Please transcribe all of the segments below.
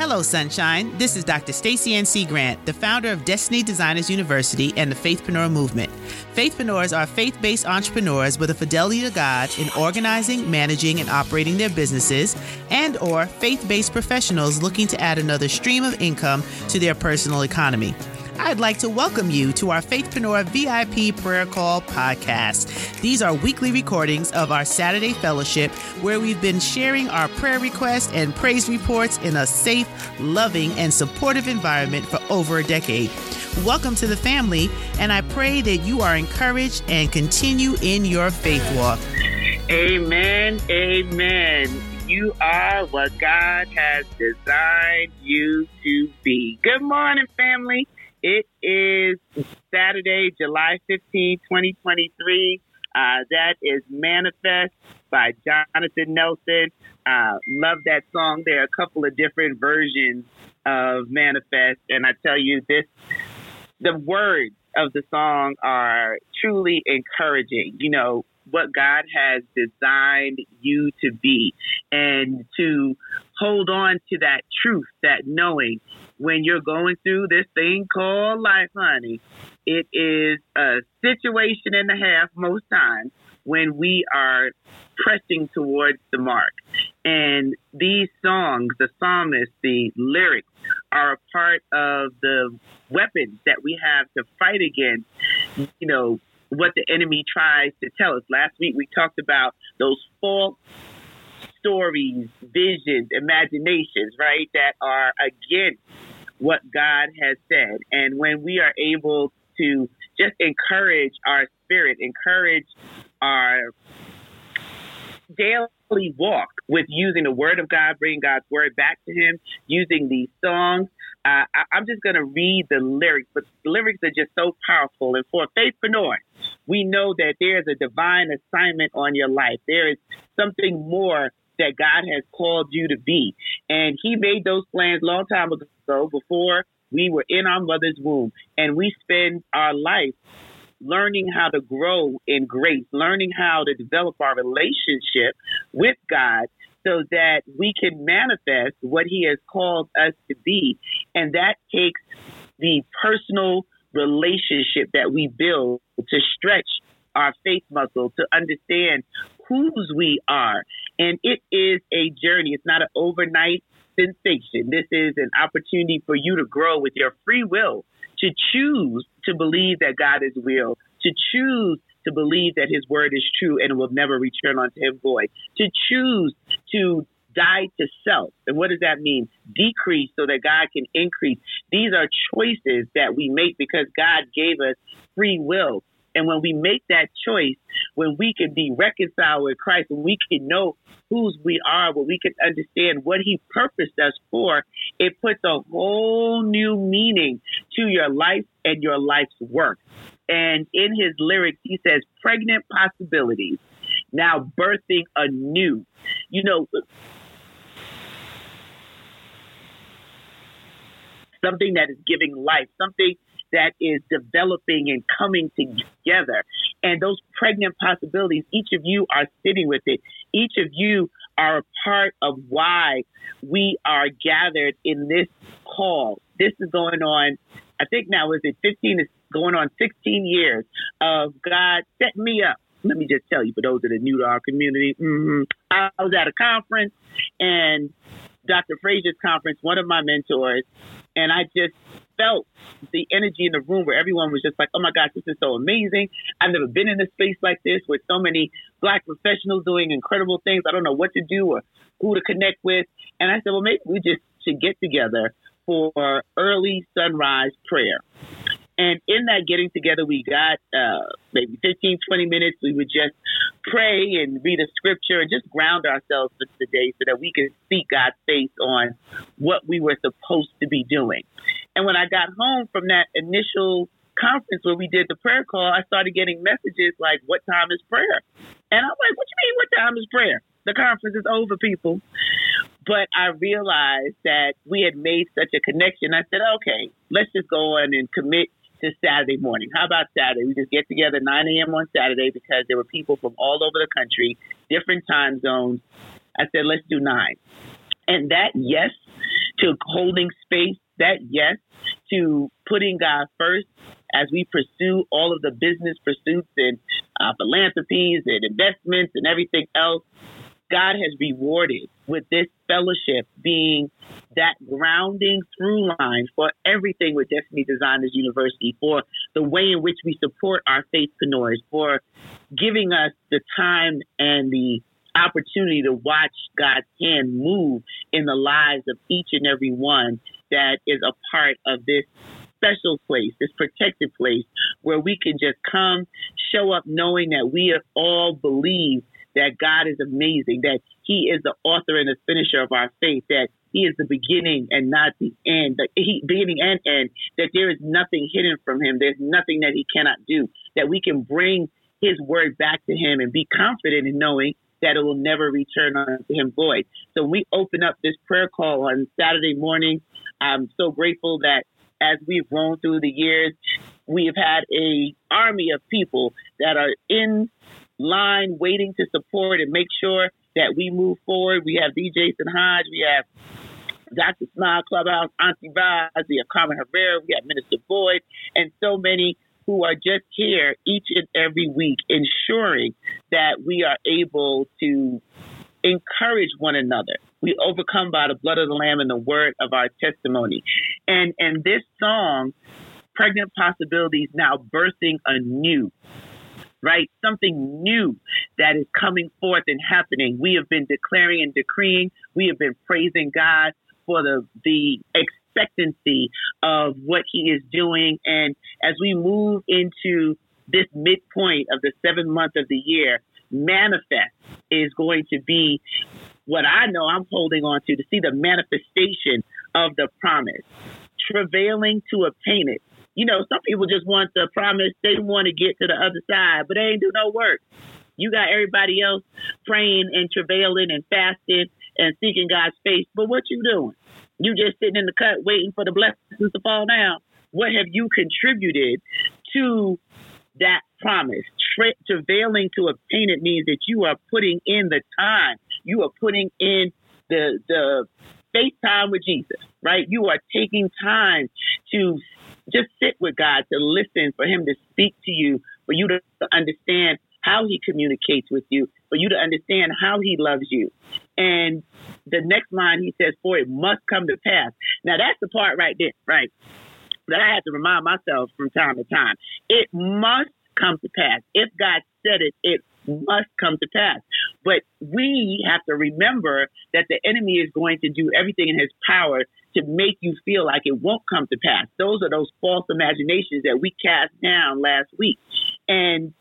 Hello, Sunshine. This is Dr. Stacey N.C. Grant, the founder of Destiny Designers University and the Faithpreneur Movement. Faithpreneurs are faith-based entrepreneurs with a fidelity to God in organizing, managing, and operating their businesses, and or faith-based professionals looking to add another stream of income to their personal economy. I'd like to welcome you to our Faithpreneur VIP Prayer Call podcast. These are weekly recordings of our Saturday fellowship where we've been sharing our prayer requests and praise reports in a safe, loving, and supportive environment for over a decade. Welcome to the family, and I pray that you are encouraged and continue in your faith walk. Amen, amen. You are what God has designed you to be. Good morning, family. It is Saturday, July 15, 2023. That is Manifest by Jonathan Nelson. Love that song. There are a couple of different versions of Manifest. And I tell you this, the words of the song are truly encouraging. You know, what God has designed you to be, and to hold on to that truth, that knowing when you're going through this thing called life, honey, it is a situation and a half most times when we are pressing towards the mark. And these songs, the psalmist, the lyrics are a part of the weapons that we have to fight against, you know, what the enemy tries to tell us. Last week, we talked about those false stories, visions, imaginations, right, that are against what God has said. And when we are able to just encourage our spirit, encourage our daily walk with using the word of God, bringing God's word back to him, using these songs. I'm just going to read the lyrics, but the lyrics are just so powerful. And for a faithpreneur, we know that there's a divine assignment on your life. There is something more that God has called you to be. And he made those plans a long time ago, before we were in our mother's womb. And we spend our life learning how to grow in grace, learning how to develop our relationship with God so that we can manifest what he has called us to be. And that takes the personal relationship that we build to stretch our faith muscle, to understand whose we are. And it is a journey. It's not an overnight sensation. This is an opportunity for you to grow with your free will, to choose to believe that God is real, to choose to believe that his word is true and will never return unto him void, to choose to die to self. And what does that mean? Decrease so that God can increase. These are choices that we make because God gave us free will. And when we make that choice, when we can be reconciled with Christ, when we can know whose we are, when we can understand what he purposed us for, it puts a whole new meaning to your life and your life's work. And in his lyrics, he says, pregnant possibilities, now birthing anew. You know, something that is giving life, something that is developing and coming together. And those pregnant possibilities, each of you are sitting with it. Each of you are a part of why we are gathered in this call. This is going on, I think now, is it 15? It's going on 16 years of God set me up. Let me just tell you, for those that are new to our community, I was at a conference, and Dr. Frazier's conference, one of my mentors, and I just felt the energy in the room where everyone was just like, oh my gosh, this is so amazing. I've never been in a space like this with so many Black professionals doing incredible things. I don't know what to do or who to connect with. And I said, well, maybe we just should get together for early sunrise prayer. And in that getting together, we got maybe 15, 20 minutes. We would just pray and read a scripture and just ground ourselves for the day so that we could seek God's face on what we were supposed to be doing. And when I got home from that initial conference where we did the prayer call, I started getting messages like, what time is prayer? And I'm like, what you mean, what time is prayer? The conference is over, people. But I realized that we had made such a connection. I said, okay, let's just go on and commit to Saturday morning. How about Saturday? We just get together 9 a.m. on Saturday because there were people from all over the country, different time zones. I said, let's do 9. And that yes to holding space, that yes to putting God first as we pursue all of the business pursuits and philanthropies and investments and everything else, God has rewarded with this fellowship being that grounding through line for everything with Destiny Designers University, for the way in which we support our faithpreneurs, for giving us the time and the opportunity to watch God's hand move in the lives of each and every one that is a part of this special place, this protected place where we can just come, show up knowing that we all believe that God is amazing, that He is the author and the finisher of our faith, that He is the beginning and not the end, beginning and end, that there is nothing hidden from Him. There's nothing that He cannot do, that we can bring His word back to Him and be confident in knowing that it will never return unto Him void. So we open up this prayer call on Saturday morning. I'm so grateful that as we've grown through the years, we have had an army of people that are in line waiting to support and make sure that we move forward. We have DJ Jason Hodge, we have Dr. Smile Clubhouse, Auntie Vaz, we have Carmen Herrera, we have Minister Boyd, and so many who are just here each and every week, ensuring that we are able to encourage one another. We overcome by the blood of the Lamb and the word of our testimony. And this song, Pregnant Possibilities, now birthing anew, right? Something new that is coming forth and happening. We have been declaring and decreeing. We have been praising God for the expectancy of what He is doing. And as we move into this midpoint of the 7th month of the year, manifest is going to be what I know I'm holding on to see the manifestation of the promise, travailing to obtain it. You know, some people just want the promise. They want to get to the other side, but they ain't do no work. You got everybody else praying and travailing and fasting and seeking God's face. But what you doing? You just sitting in the cut waiting for the blessings to fall down. What have you contributed to that promise? Travailing to obtain it means that you are putting in the time. You are putting in the face time with Jesus, right? You are taking time to just sit with God, to listen, for Him to speak to you, for you to understand how He communicates with you, for you to understand how He loves you. And the next line He says, for it must come to pass. Now that's the part right there, right, that I have to remind myself from time to time. It must come to pass. If God said it, it must come to pass. But we have to remember that the enemy is going to do everything in his power to make you feel like it won't come to pass. Those are those false imaginations that we cast down last week. And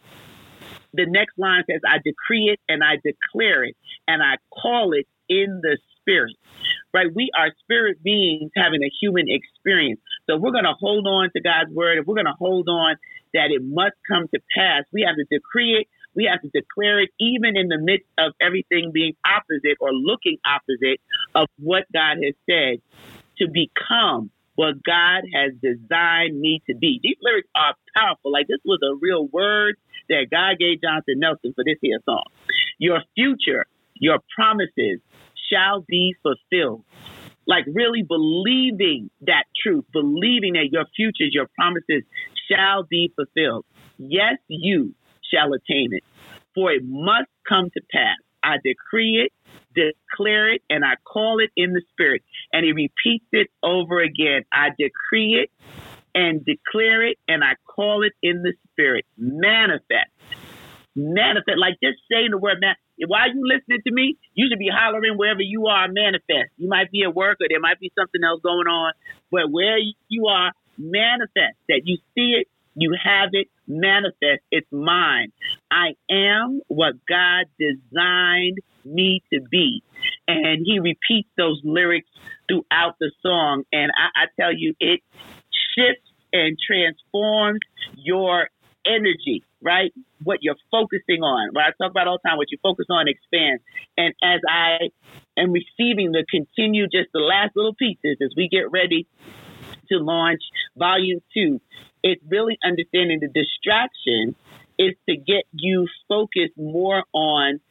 the next line says, I decree it and I declare it and I call it in the spirit, right? We are spirit beings having a human experience. So we're going to hold on to God's word. If we're going to hold on that it must come to pass, we have to decree it. We have to declare it, even in the midst of everything being opposite or looking opposite of what God has said, to become what God has designed me to be. These lyrics are powerful. Like, this was a real word that God gave Jonathan Nelson for this here song. Your future, your promises shall be fulfilled. Like, really believing that truth, believing that your futures, your promises shall be fulfilled. Yes, you shall attain it, for it must come to pass. I decree it, declare it, and I call it in the spirit. And he repeats it over again. I decree it and declare it, and I call it in the spirit. Manifest. Manifest. Like, just saying the word man. While you listening to me, you should be hollering wherever you are, manifest. You might be at work or there might be something else going on, but where you are, manifest. That you see it, you have it, manifest. It's mine. I am what God designed me to be. And he repeats those lyrics throughout the song. And I tell you, it shifts and transforms your energy, right? What you're focusing on. What I talk about all the time, what you focus on expands. And as I am receiving the the last little pieces as we get ready to launch volume 2, it's really understanding the distraction is to get you focused more on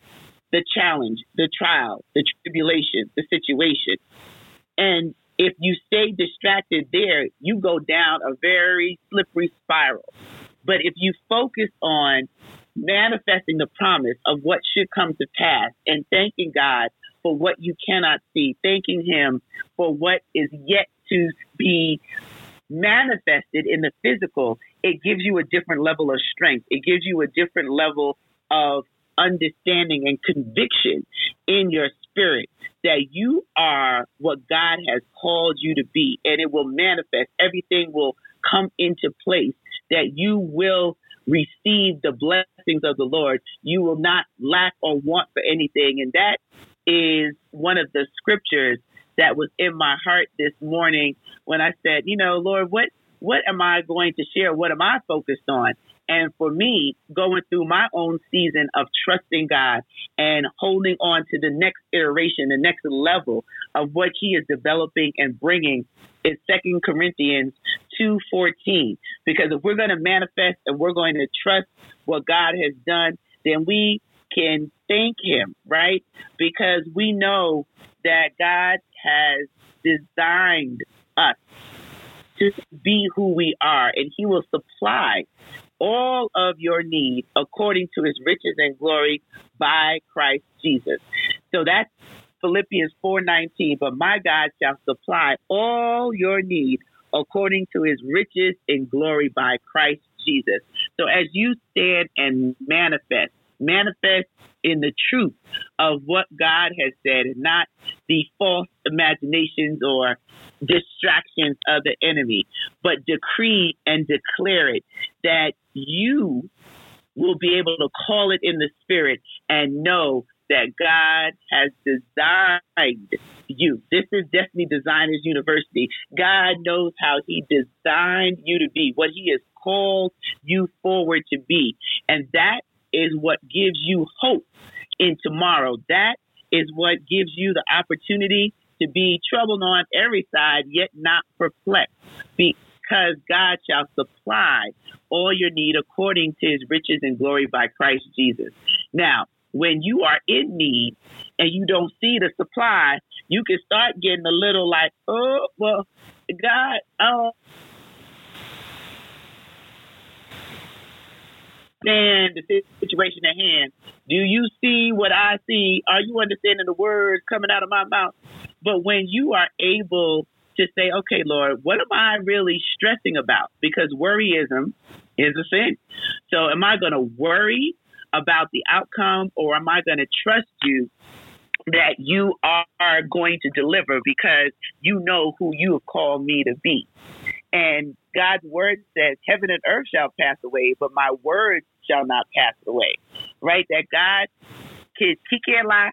the challenge, the trial, the tribulation, the situation. And if you stay distracted there, you go down a very slippery spiral. But if you focus on manifesting the promise of what should come to pass and thanking God for what you cannot see, thanking Him for what is yet to be manifested in the physical, it gives you a different level of strength. It gives you a different level of understanding and conviction in your spirit that you are what God has called you to be, and it will manifest. Everything will come into place, that you will receive the blessings of the Lord. You will not lack or want for anything. And that is one of the scriptures that was in my heart this morning when I said, Lord, what am I going to share? What am I focused on? And for me, going through my own season of trusting God and holding on to the next iteration, the next level of what He is developing and bringing is 2 Corinthians 2:14. Because if we're going to manifest and we're going to trust what God has done, then we can thank Him, right? Because we know that God has designed us to be who we are, and He will supply all of your needs according to His riches and glory by Christ Jesus. So that's Philippians 4:19. But my God shall supply all your needs according to His riches and glory by Christ Jesus. So as you stand and manifest in the truth of what God has said and not the false imaginations or distractions of the enemy, but decree and declare it, that you will be able to call it in the spirit and know that God has designed you. This is Destiny Designers University. God knows how He designed you to be, what He has called you forward to be. And that is what gives you hope in tomorrow. That is what gives you the opportunity to be troubled on every side, yet not perplexed, because God shall supply all your need according to His riches and glory by Christ Jesus. Now, when you are in need and you don't see the supply, you can start getting a little like, oh, well, God, understand the situation at hand. Do you see what I see? Are you understanding the words coming out of my mouth? But when you are able to say, okay, Lord, what am I really stressing about? Because worryism is a sin. So am I going to worry about the outcome, or am I going to trust you that you are going to deliver because you know who you have called me to be? And God's word says, heaven and earth shall pass away, but my word shall not pass away, right? That God, He can't lie.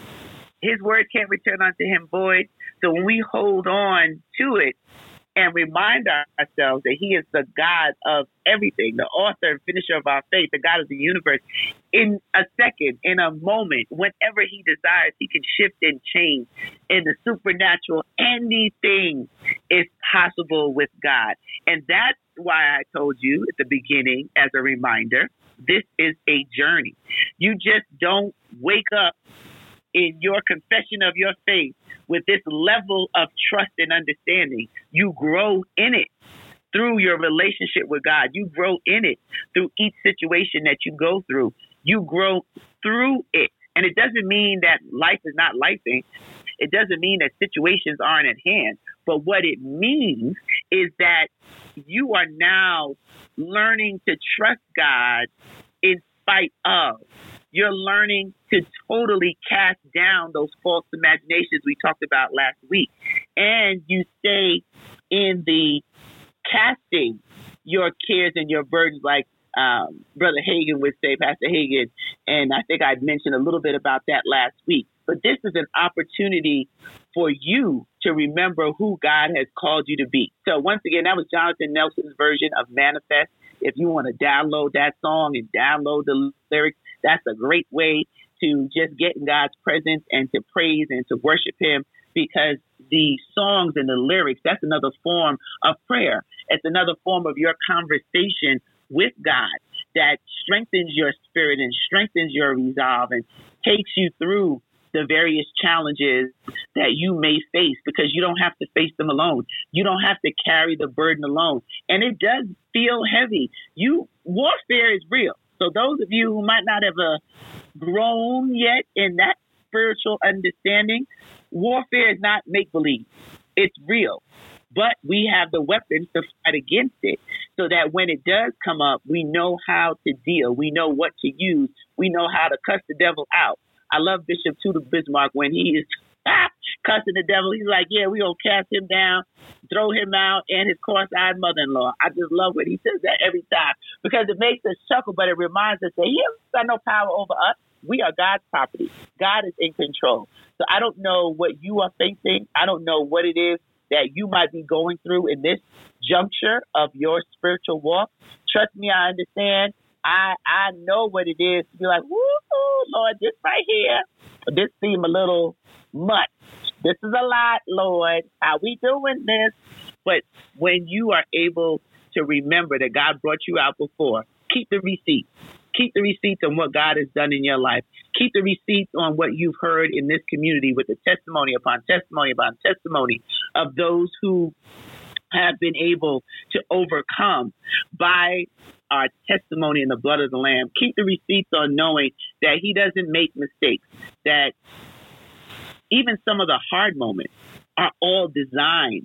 His word can't return unto Him void. So when we hold on to it and remind ourselves that He is the God of everything, the author and finisher of our faith, the God of the universe, in a second, in a moment, whenever He desires, He can shift and change in the supernatural. Anything is possible with God. And that's why I told you at the beginning, as a reminder, this is a journey. You just don't wake up in your confession of your faith with this level of trust and understanding. You grow in it through your relationship with God. You grow in it through each situation that you go through. You grow through it. And it doesn't mean that life is not lifing. It doesn't mean that situations aren't at hand. But what it means is that you are now learning to trust God in spite of. You're learning to totally cast down those false imaginations we talked about last week. And you stay in the casting your cares and your burdens, like Brother Hagin would say, Pastor Hagin. And I think I'd mentioned a little bit about that last week. But this is an opportunity for you to remember who God has called you to be. So once again, that was Jonathan Nelson's version of Manifest. If you want to download that song and download the lyrics, that's a great way to just get in God's presence and to praise and to worship Him, because the songs and the lyrics, that's another form of prayer. It's another form of your conversation with God. that strengthens your spirit and strengthens your resolve and takes you through the various challenges that you may face, because you don't have to face them alone. You don't have to carry the burden alone. And it does feel heavy. Warfare is real. So those of you who might not have grown yet in that spiritual understanding, warfare is not make-believe. It's real. But we have the weapons to fight against it, so that when it does come up, we know how to deal. We know what to use. We know how to cuss the devil out. I love Bishop Tudor Bismarck when he is cussing the devil. He's like, yeah, we're going to cast him down, throw him out, and his cross-eyed mother-in-law. I just love when he says that every time, because it makes us chuckle, but it reminds us that he has got no power over us. We are God's property. God is in control. So I don't know what you are facing. I don't know what it is that you might be going through in this juncture of your spiritual walk. Trust me, I understand. I know what it is to be like, woo, Lord, this right here, this seems a little much. This is a lot, Lord. How we doing this? But when you are able to remember that God brought you out before, keep the receipts. Keep the receipts on what God has done in your life. Keep the receipts on what you've heard in this community with the testimony upon testimony upon testimony of those who have been able to overcome by our testimony in the blood of the Lamb. Keep the receipts on knowing that He doesn't make mistakes, that even some of the hard moments are all designed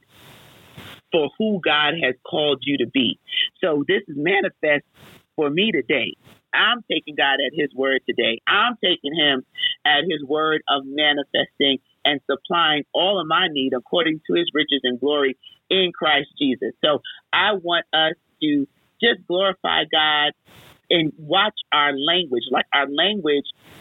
for who God has called you to be. So this is manifest for me today. I'm taking God at His word today. I'm taking Him at His word of manifesting and supplying all of my need according to His riches and glory in Christ Jesus. So I want us to just glorify God and watch our language. Like, our language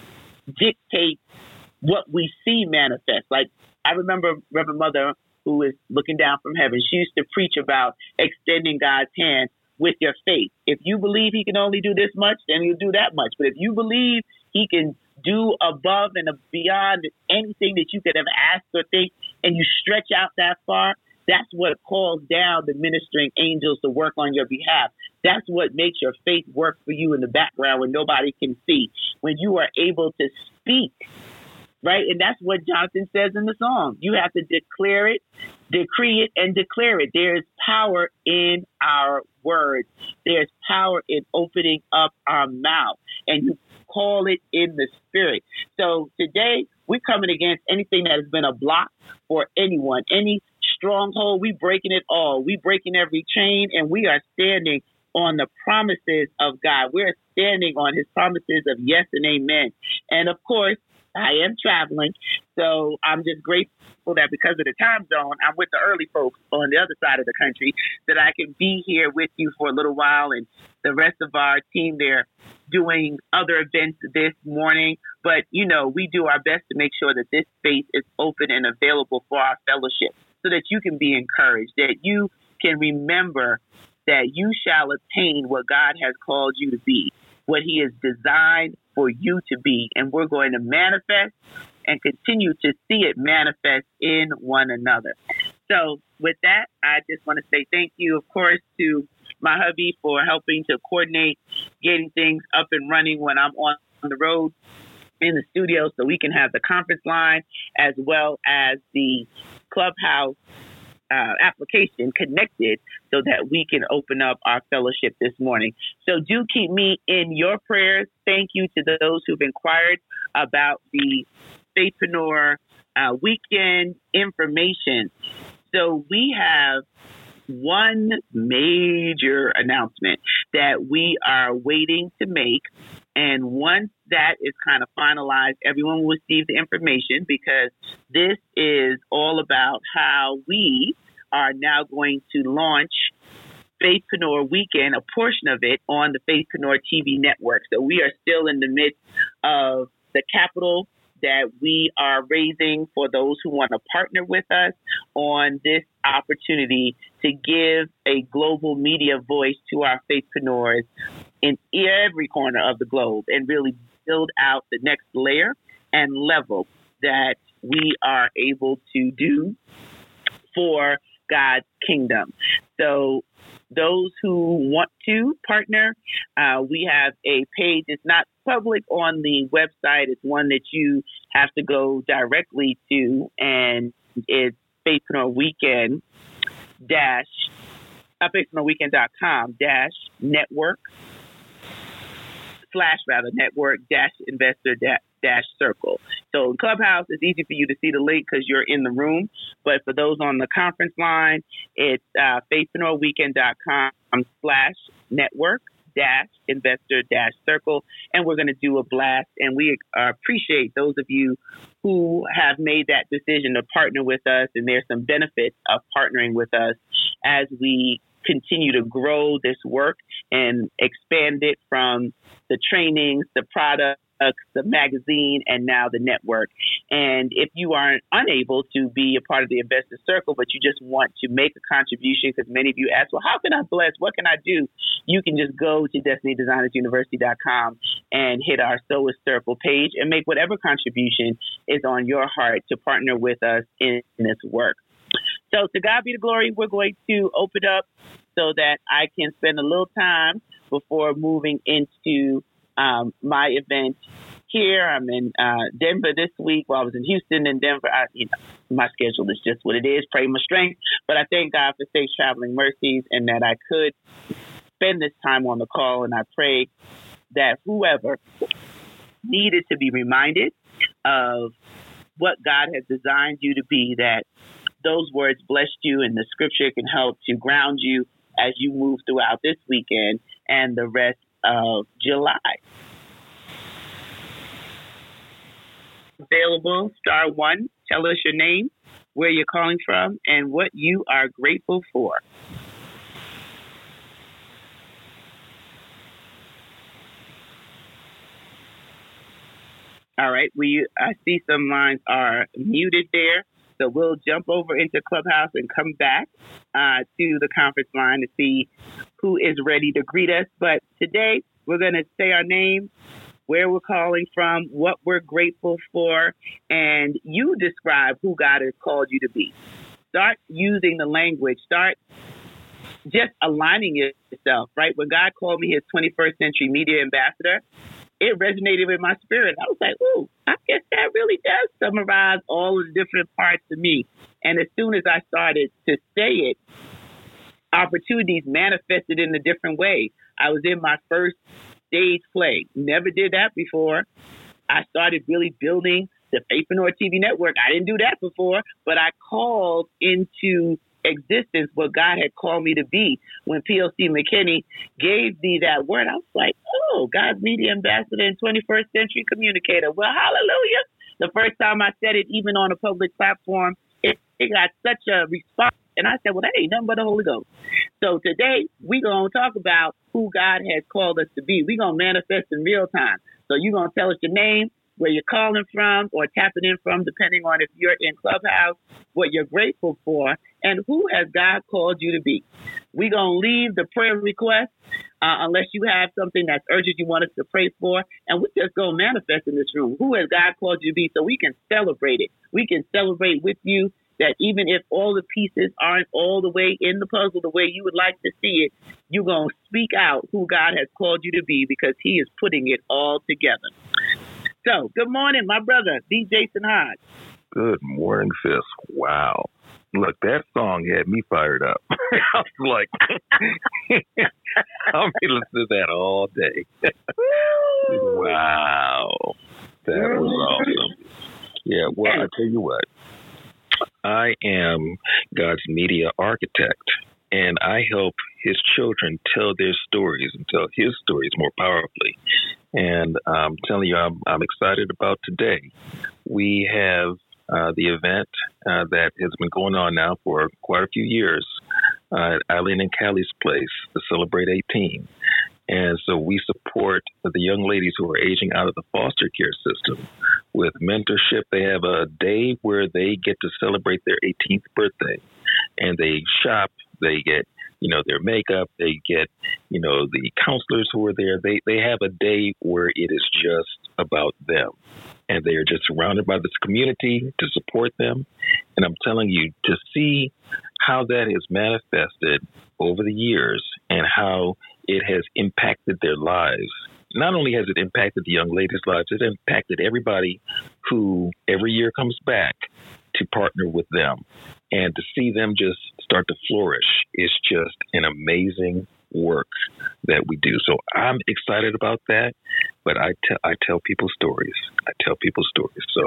dictates what we see manifest. Like, I remember Reverend Mother, who is looking down from heaven, she used to preach about extending God's hand with your faith. If you believe He can only do this much, then He'll do that much. But if you believe He can do above and beyond anything that you could have asked or think, and you stretch out that far, that's what calls down the ministering angels to work on your behalf. That's what makes your faith work for you in the background when nobody can see. When you are able to speak, right? And that's what Jonathan says in the song. You have to declare it, decree it, and declare it. There is power in our words. There's power in opening up our mouth, and you call it in the spirit. So today, we're coming against anything that has been a block for anyone, any stronghold. We breaking it all. We breaking every chain, and we are standing on the promises of God. We're standing on His promises of yes and amen. And of course, I am traveling, so I'm just grateful that because of the time zone, I'm with the early folks on the other side of the country, that I can be here with you for a little while, and the rest of our team, they're doing other events this morning. But, you know, we do our best to make sure that this space is open and available for our fellowship, so that you can be encouraged, that you can remember that you shall attain what God has called you to be, what He has designed for you to be. And we're going to manifest and continue to see it manifest in one another. So with that, I just want to say thank you, of course, to my hubby for helping to coordinate getting things up and running when I'm on the road in the studio, so we can have the conference line as well as the Clubhouse application connected, so that we can open up our fellowship this morning. So do keep me in your prayers. Thank you to those who've inquired about the Faithpreneur weekend information. So we have one major announcement that we are waiting to make. And once that is kind of finalized, everyone will receive the information, because this is all about how we are now going to launch Faithpreneur Weekend, a portion of it, on the Faithpreneur TV network. So we are still in the midst of the capital that we are raising for those who want to partner with us on this opportunity to give a global media voice to our faithpreneurs in every corner of the globe, and really build out the next layer and level that we are able to do for God's kingdom. So those who want to partner, we have a page. It's not public on the website. It's one that you have to go directly to, and it's Faithpreneur Weekend faithpreneurweekend.com network investor circle. So in Clubhouse, it's easy for you to see the link because you're in the room. But for those on the conference line, it's faithpreneurweekend.com network investor circle. And we're going to do a blast. And we appreciate those of you who have made that decision to partner with us. And there's some benefits of partnering with us as we continue to grow this work and expand it from the trainings, the products, the magazine, and now the network. And if you are unable to be a part of the Investor Circle, but you just want to make a contribution, because many of you ask, well, how can I bless? What can I do? You can just go to DestinyDesignersUniversity.com and hit our Sow a Circle page and make whatever contribution is on your heart to partner with us in this work. So to God be the glory, we're going to open up so that I can spend a little time before moving into my event here. I'm in Denver this week. Well, I was in Houston and Denver. My schedule is just what it is. Pray my strength. But I thank God for safe traveling mercies and that I could spend this time on the call. And I pray that whoever needed to be reminded of what God has designed you to be, that those words blessed you, and the scripture can help to ground you as you move throughout this weekend and the rest of July. Available, *1. Tell us your name, where you're calling from, and what you are grateful for. All right, I see some lines are muted there. So we'll jump over into Clubhouse and come back to the conference line to see who is ready to greet us. But today we're going to say our name, where we're calling from, what we're grateful for, and you describe who God has called you to be. Start using the language. Start just aligning yourself, right? When God called me his 21st Century Media Ambassador, it resonated with my spirit. I was like, ooh, I guess that really does summarize all of the different parts of me. And as soon as I started to say it, opportunities manifested in a different way. I was in my first stage play. Never did that before. I started really building the Faithpreneur TV network. I didn't do that before, but I called into existence what God had called me to be. When PLC McKinney gave me that word, I was like, oh, God's media ambassador and 21st century communicator. Well, hallelujah. The first time I said it, even on a public platform, it got such a response. And I said, well, that ain't nothing but the Holy Ghost. So today, we're going to talk about who God has called us to be. We're going to manifest in real time. So you're going to tell us your name, where you're calling from or tapping in from, depending on if you're in Clubhouse, what you're grateful for, and who has God called you to be. We're going to leave the prayer request unless you have something that's urgent you want us to pray for, and we're just going to manifest in this room. Who has God called you to be so we can celebrate it. We can celebrate with you that even if all the pieces aren't all the way in the puzzle the way you would like to see it, you're going to speak out who God has called you to be because he is putting it all together. So, good morning, my brother, D. Jason Hodge. Good morning, Fis. Wow. Look, that song had me fired up. I was like, I'll be listening to that all day. Wow. That was awesome. Yeah, well, I tell you what. I am God's media architect, and I help his children tell their stories and tell his stories more powerfully. And I'm telling you, I'm excited about today. We have the event that has been going on now for quite a few years at Eileen and Callie's place to celebrate 18. And so we support the young ladies who are aging out of the foster care system with mentorship. They have a day where they get to celebrate their 18th birthday, and they shop, they get, their makeup, they get, the counselors who are there. They have a day where it is just about them. and they are just surrounded by this community to support them. And I'm telling you, to see how that has manifested over the years and how it has impacted their lives. Not only has it impacted the young ladies' lives, it impacted everybody who every year comes back to partner with them. And to see them just start to flourish is just an amazing work that we do. So I'm excited about that, but I tell people stories. So,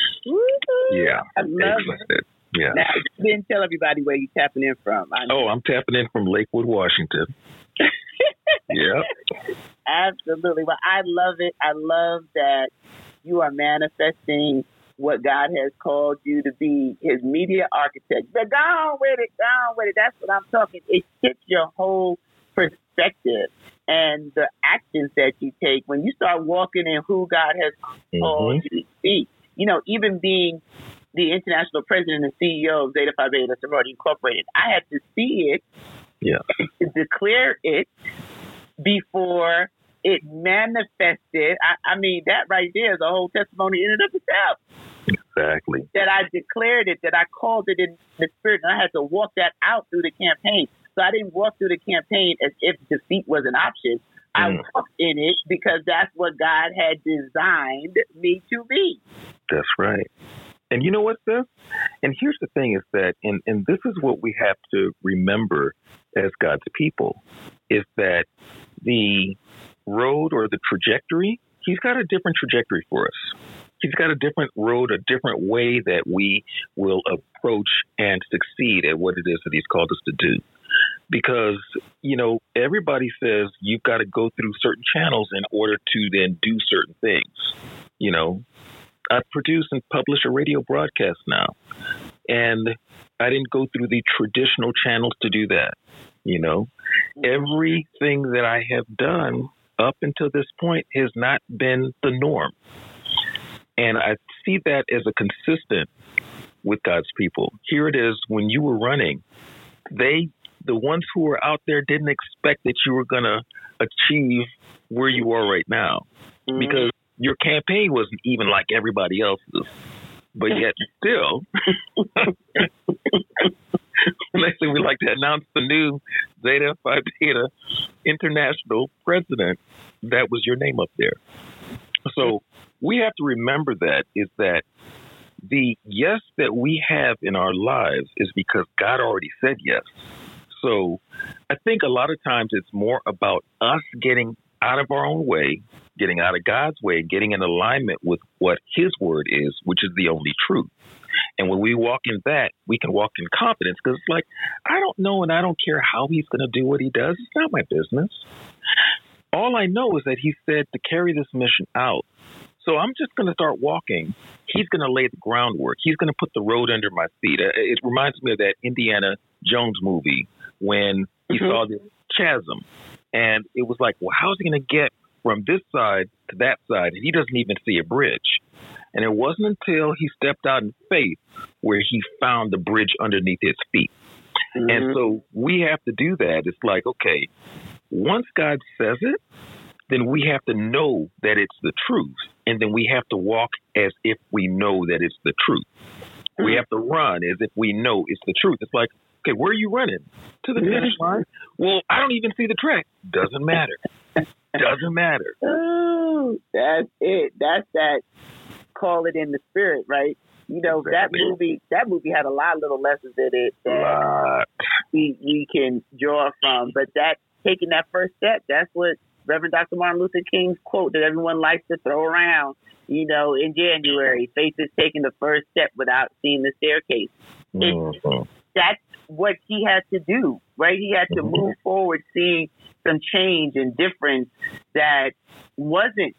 yeah. I love it. Yeah. Now, you didn't tell everybody where you're tapping in from. I'm tapping in from Lakewood, Washington. Yeah. Absolutely. Well, I love it. I love that you are manifesting what God has called you to be, his media architect. But go on with it. That's what I'm talking. It shifts your whole perspective and the actions that you take when you start walking in who God has called you to be. You know, even being the international president and CEO of Zeta Phi Beta Sorority Incorporated, I had to see it, to declare it before it manifested. I mean, that right there is a whole testimony in and of itself. Exactly. That I declared it, that I called it in the spirit, and I had to walk that out through the campaign. So I didn't walk through the campaign as if defeat was an option. I walked in it because that's what God had designed me to be. That's right. And you know what, Seth? And here's the thing is that, and this is what we have to remember as God's people, is that the road or the trajectory, he's got a different trajectory for us. He's got a different road, a different way that we will approach and succeed at what it is that he's called us to do. Because, you know, everybody says you've got to go through certain channels in order to then do certain things. You know, I produce and publish a radio broadcast now, and I didn't go through the traditional channels to do that. You know, everything that I have done up until this point has not been the norm. And I see that as a consistent with God's people. Here it is, when you were running, the ones who were out there didn't expect that you were going to achieve where you are right now, because your campaign wasn't even like everybody else's. But yet still, next thing we like to announce the new Zeta Phi Beta International President. That was your name up there. So we have to remember that is that the yes that we have in our lives is because God already said yes. So I think a lot of times it's more about us getting out of our own way, getting out of God's way, getting in alignment with what his word is, which is the only truth. And when we walk in that, we can walk in confidence, because it's like, I don't know and I don't care how he's going to do what he does. It's not my business. All I know is that he said to carry this mission out. So I'm just going to start walking. He's going to lay the groundwork. He's going to put the road under my feet. It reminds me of that Indiana Jones movie when he saw this chasm. And it was like, well, how's he going to get from this side to that side? And he doesn't even see a bridge. And it wasn't until he stepped out in faith where he found the bridge underneath his feet. And so we have to do that. It's like, okay, once God says it, then we have to know that it's the truth. And then we have to walk as if we know that it's the truth. We have to run as if we know it's the truth. It's like, okay, where are you running? To the finish line? Well, I don't even see the track. Doesn't matter. Doesn't matter. Oh, that's it. That's that. Call it in the spirit, right? You know, exactly. that movie had a lot of little lessons in it that we can draw from. But that taking that first step, that's what Reverend Dr. Martin Luther King's quote that everyone likes to throw around, you know, in January. Faith is taking the first step without seeing the staircase. That's what he had to do, right? He had to move forward, seeing some change and difference that wasn't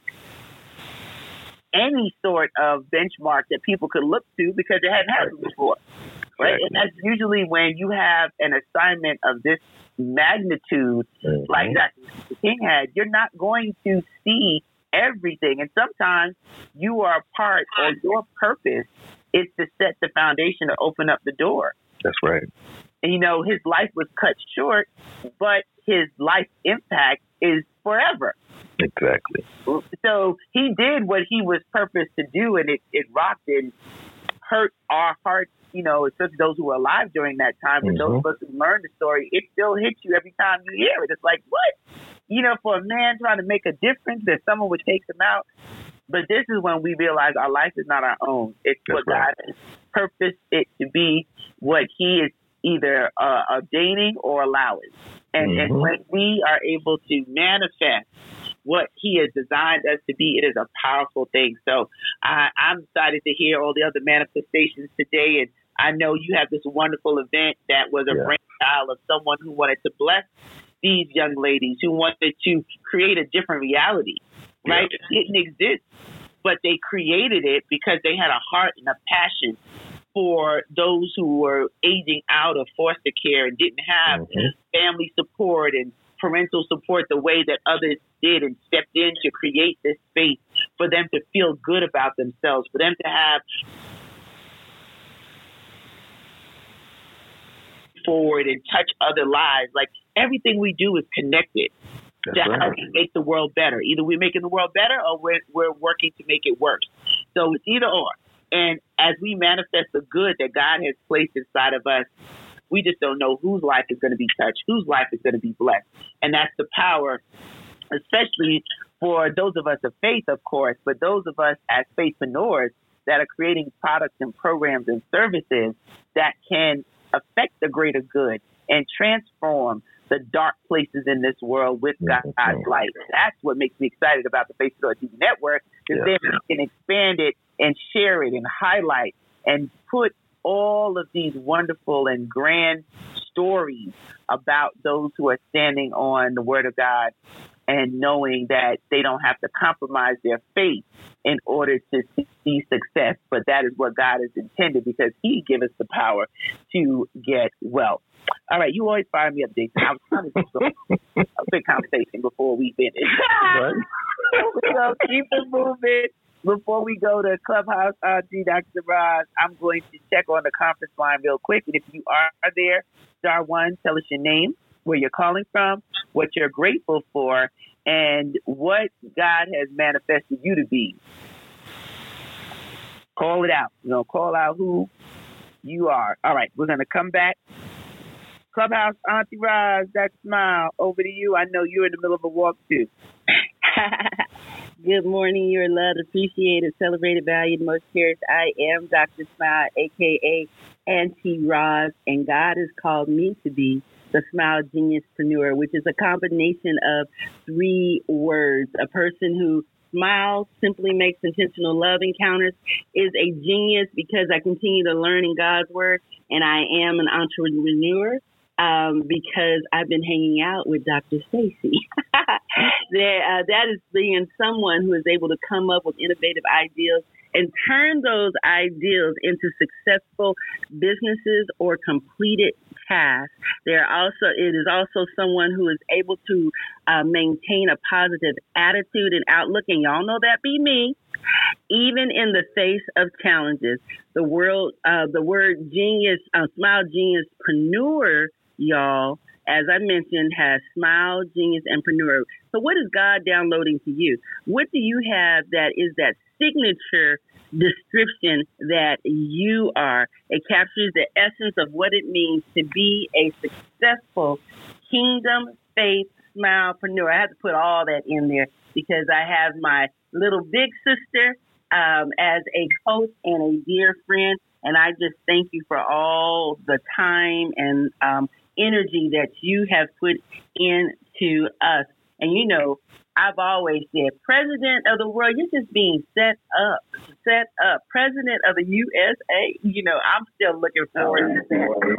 any sort of benchmark that people could look to because it hadn't happened before, right? And that's usually when you have an assignment of this magnitude like that the King had, you're not going to see everything. And sometimes you are a part, or your purpose is to set the foundation to open up the door. That's right. And, you know, his life was cut short, but his life impact is forever. Exactly. So he did what he was purposed to do, and it rocked and hurt our hearts, especially those who were alive during that time. And those of us who learned the story, it still hits you every time you hear it. It's like, what? For a man trying to make a difference, that someone would take him out. But this is when we realize our life is not our own. It's what God has purposed it to be, what he is either ordaining or allowing. And when we are able to manifest what he has designed us to be, it is a powerful thing. So I'm excited to hear all the other manifestations today. And I know you have this wonderful event that was a brainchild of someone who wanted to bless these young ladies, who wanted to create a different reality, right? It didn't exist, but they created it because they had a heart and a passion for those who were aging out of foster care and didn't have family support and parental support the way that others did, and stepped in to create this space for them to feel good about themselves, for them to have forward and touch other lives. Like, everything we do is connected to how we make the world better. Either we're making the world better or we're working to make it worse. So it's either or. And as we manifest the good that God has placed inside of us, we just don't know whose life is going to be touched, whose life is going to be blessed. And that's the power, especially for those of us of faith, of course, but those of us as faithpreneurs that are creating products and programs and services that can affect the greater good and transform the dark places in this world with God's light. That's what makes me excited about the Faithpreneur TV Network, because then we can expand it and share it and highlight and put all of these wonderful and grand stories about those who are standing on the Word of God and knowing that they don't have to compromise their faith in order to see success. But that is what God has intended, because he gives us the power to get wealth. All right, you always fire me up, Jason. I was trying to do a big conversation before we finish. So keep it moving. Before we go to Clubhouse, Dr. Roz, I'm going to check on the conference line real quick. And if you are there, *1, tell us your name, where you're calling from, what you're grateful for, and what God has manifested you to be. Call it out. Call out who you are. All right, we're going to come back. Clubhouse, Auntie Roz, that smile, over to you. I know you're in the middle of a walk, too. Good morning. You're loved, appreciated, celebrated, valued, most cherished. I am Dr. Smile, a.k.a. Auntie Roz, and God has called me to be the Smile Geniuspreneur, which is a combination of 3 words. A person who smiles, simply makes intentional love encounters, is a genius because I continue to learn in God's Word, and I am an entrepreneur. Because I've been hanging out with Dr. Stacy. That is being someone who is able to come up with innovative ideas and turn those ideas into successful businesses or completed tasks. It is also someone who is able to maintain a positive attitude and outlook, and y'all know that be me, even in the face of challenges. The word genius, Smile Geniuspreneur, y'all, as I mentioned, has Smile, Genius, and Preneur. So what is God downloading to you? What do you have that is that signature description that you are? It captures the essence of what it means to be a successful kingdom, faith, smilepreneur. I have to put all that in there because I have my little big sister as a coach and a dear friend. And I just thank you for all the time and energy that you have put into us. And, I've always said, President of the world, you're just being set up. President of the USA, I'm still looking forward to that.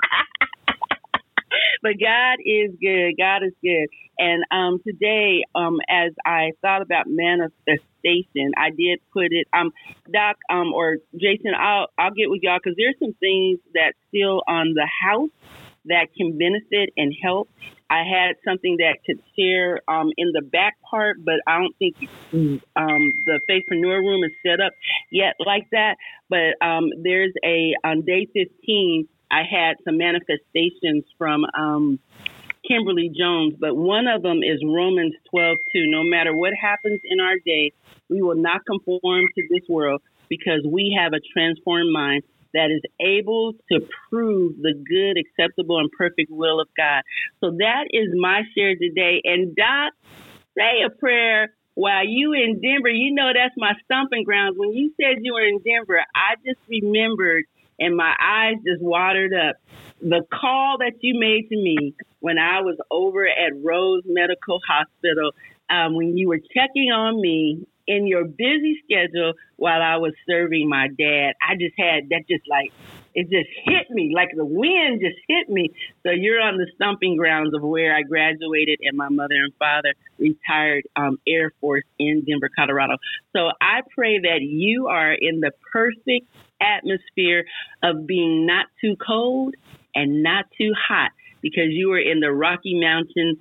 But God is good. God is good. And today, as I thought about manifestation, I did put it, Doc or Jason, I'll get with y'all because there's some things that's still on the house that can benefit and help. I had something that could share in the back part, but I don't think the Faithpreneur Room is set up yet like that. But there's on day 15, I had some manifestations from Kimberly Jones, but one of them is Romans 12:2. No matter what happens in our day, we will not conform to this world because we have a transformed mind that is able to prove the good, acceptable, and perfect will of God. So that is my share today. And Doc, say a prayer while you in Denver. You know that's my stomping grounds. When you said you were in Denver, I just remembered and my eyes just watered up. The call that you made to me when I was over at Rose Medical Hospital, when you were checking on me in your busy schedule while I was serving my dad, I just had that it just hit me like the wind just hit me. So you're on the stomping grounds of where I graduated and my mother and father retired Air Force in Denver, Colorado. So I pray that you are in the perfect atmosphere of being not too cold and not too hot, because you are in the Rocky Mountain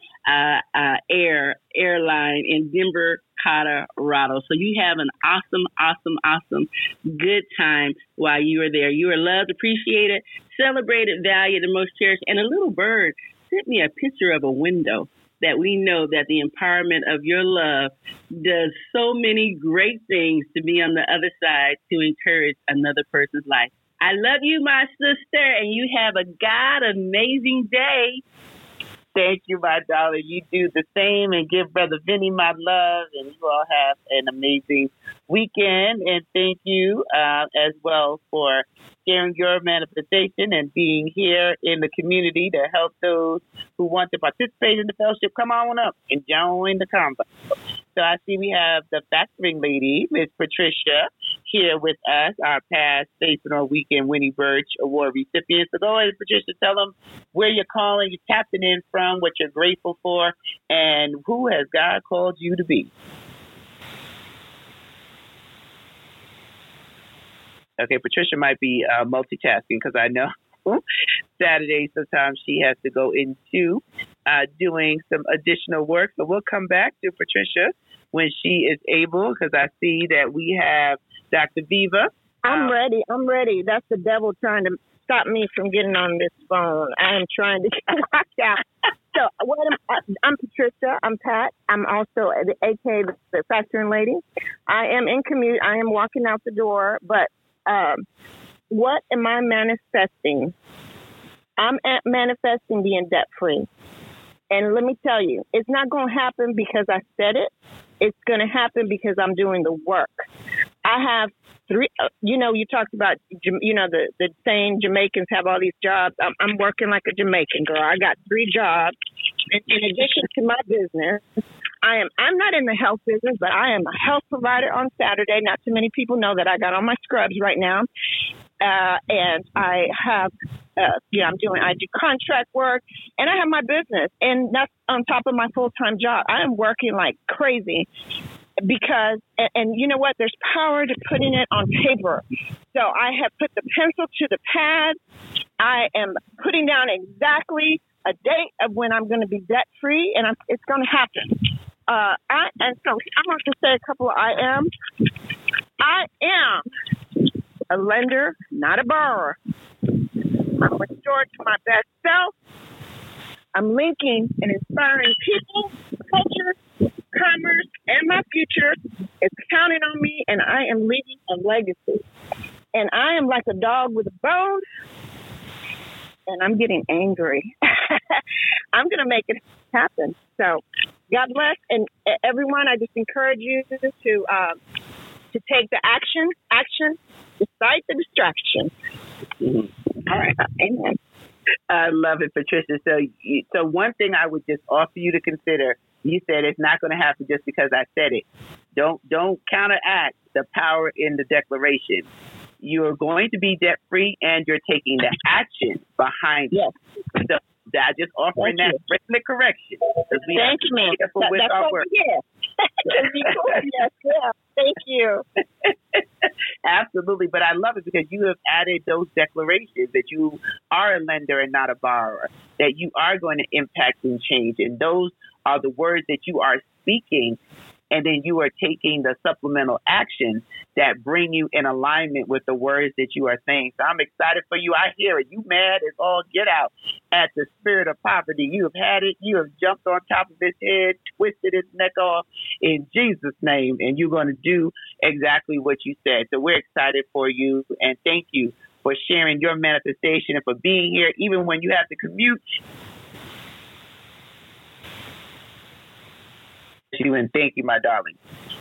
airline in Denver, Colorado. So you have an awesome good time while you are there. You are loved, appreciated, celebrated, valued, and most cherished. And a little bird sent me a picture of a window that we know that the empowerment of your love does so many great things to be on the other side to encourage another person's life. I love you, my sister, and you have a God-amazing day. Thank you, my darling. You do the same, and give Brother Vinny my love, and you all have an amazing weekend. And thank you as well for sharing your manifestation and being here in the community to help those who want to participate in the fellowship. Come on up and join the convo. So I see we have the factoring lady, Miss Patricia, here with us, our past Faithpreneur Weekend Winnie Birch Award recipient. So go ahead, Patricia, tell them where you're calling, you're tapping in from, what you're grateful for, and who has God called you to be. Okay, Patricia might be multitasking because I know Saturday sometimes she has to go into doing some additional work. So we'll come back to Patricia when she is able, because I see that we have Dr. Viva. I'm ready. That's the devil trying to stop me from getting on this phone. I am trying to watch out. So I'm Patricia. I'm Pat. I'm also the AK, the factoring lady. I am in commute. I am walking out the door. But what am I manifesting? I'm manifesting being debt free. And let me tell you, it's not going to happen because I said it. It's going to happen because I'm doing the work. I have three, you talked about, the saying Jamaicans have all these jobs. I'm working like a Jamaican girl. I got 3 jobs. And in addition to my business, I'm not in the health business, but I am a health provider on Saturday. Not too many people know that I got on my scrubs right now. And I have, I do contract work, and I have my business, and that's on top of my full-time job. I am working like crazy because, and you know what? There's power to putting it on paper. So I have put the pencil to the pad. I am putting down exactly a date of when I'm going to be debt-free, and it's going to happen. And so I want to say a couple of I am a lender, not a borrower. I'm restored to my best self. I'm linking and inspiring people, culture, commerce, and my future. It's counting on me, and I am leaving a legacy. And I am like a dog with a bone, and I'm getting angry. I'm going to make it happen. So God bless. And everyone, I just encourage you to take the action, despite the distraction. Mm-hmm. All right. Amen. I love it, Patricia. So one thing I would just offer you to consider, you said it's not going to happen just because I said it. Don't counteract the power in the declaration. You're going to be debt-free, and you're taking the action behind it. Yes. So I just offering that written correction. Thank you, ma'am. That's what work. Yes, yeah. Thank you. Absolutely. But I love it because you have added those declarations that you are a lender and not a borrower, that you are going to impact and change. And those are the words that you are speaking. And then you are taking the supplemental action that bring you in alignment with the words that you are saying. So I'm excited for you. I hear it. You mad as all get out at the spirit of poverty. You have had it. You have jumped on top of his head, twisted his neck off in Jesus' name, and you're going to do exactly what you said. So we're excited for you, and thank you for sharing your manifestation and for being here, even when you have to commute. And thank you, my darling.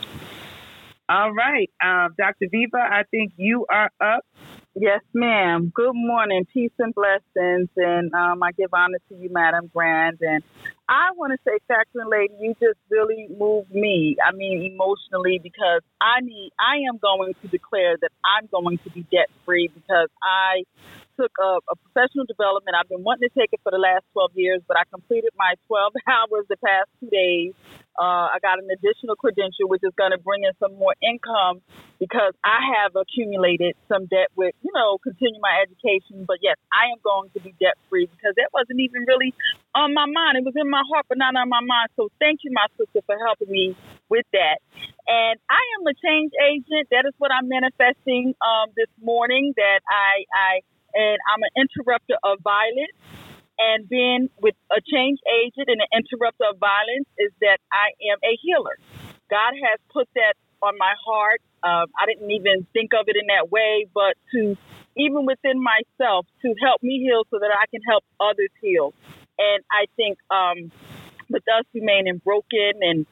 All right, Dr. Viva, I think you are up. Yes, ma'am. Good morning, peace and blessings, and I give honor to you, Madam Grant. And I want to say, Factoring Lady, you just really moved me. I mean, emotionally, because I am going to declare that I'm going to be debt free because I took a professional development. I've been wanting to take it for the last 12 years, but I completed my 12 hours the past 2 days. I got an additional credential, which is going to bring in some more income because I have accumulated some debt with, continue my education. But yes, I am going to be debt free because that wasn't even really on my mind. It was in my heart, but not on my mind. So thank you, my sister, for helping me with that. And I am a change agent. That is what I'm manifesting this morning, that I'm an interrupter of violence. And being with a change agent and an interrupter of violence is that I am a healer. God has put that on my heart. I didn't even think of it in that way, but to even within myself to help me heal so that I can help others heal. And I think with us remaining broken and,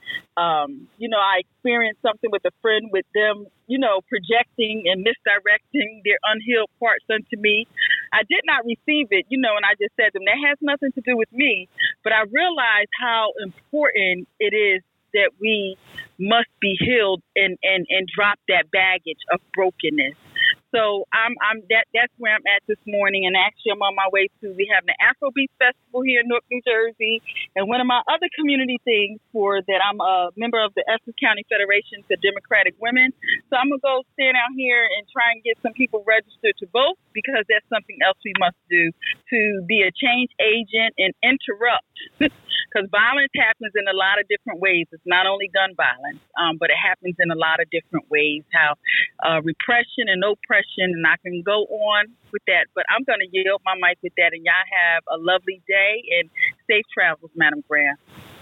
I experienced something with a friend with them, projecting and misdirecting their unhealed parts unto me. I did not receive it, and I just said to them, that has nothing to do with me. But I realized how important it is that we must be healed and drop that baggage of brokenness. So that's where I'm at this morning, and actually I'm on my way to, we have the Afrobeat Festival here in Newark, New Jersey, and one of my other community things for that, I'm a member of the Essex County Federation for Democratic Women. So I'm going to go stand out here and try and get some people registered to vote because that's something else we must do, to be a change agent and interrupt. Because violence happens in a lot of different ways. It's not only gun violence, but it happens in a lot of different ways, how repression and oppression, and I can go on with that. But I'm going to yield my mic with that, and y'all have a lovely day and safe travels, Madam Grant.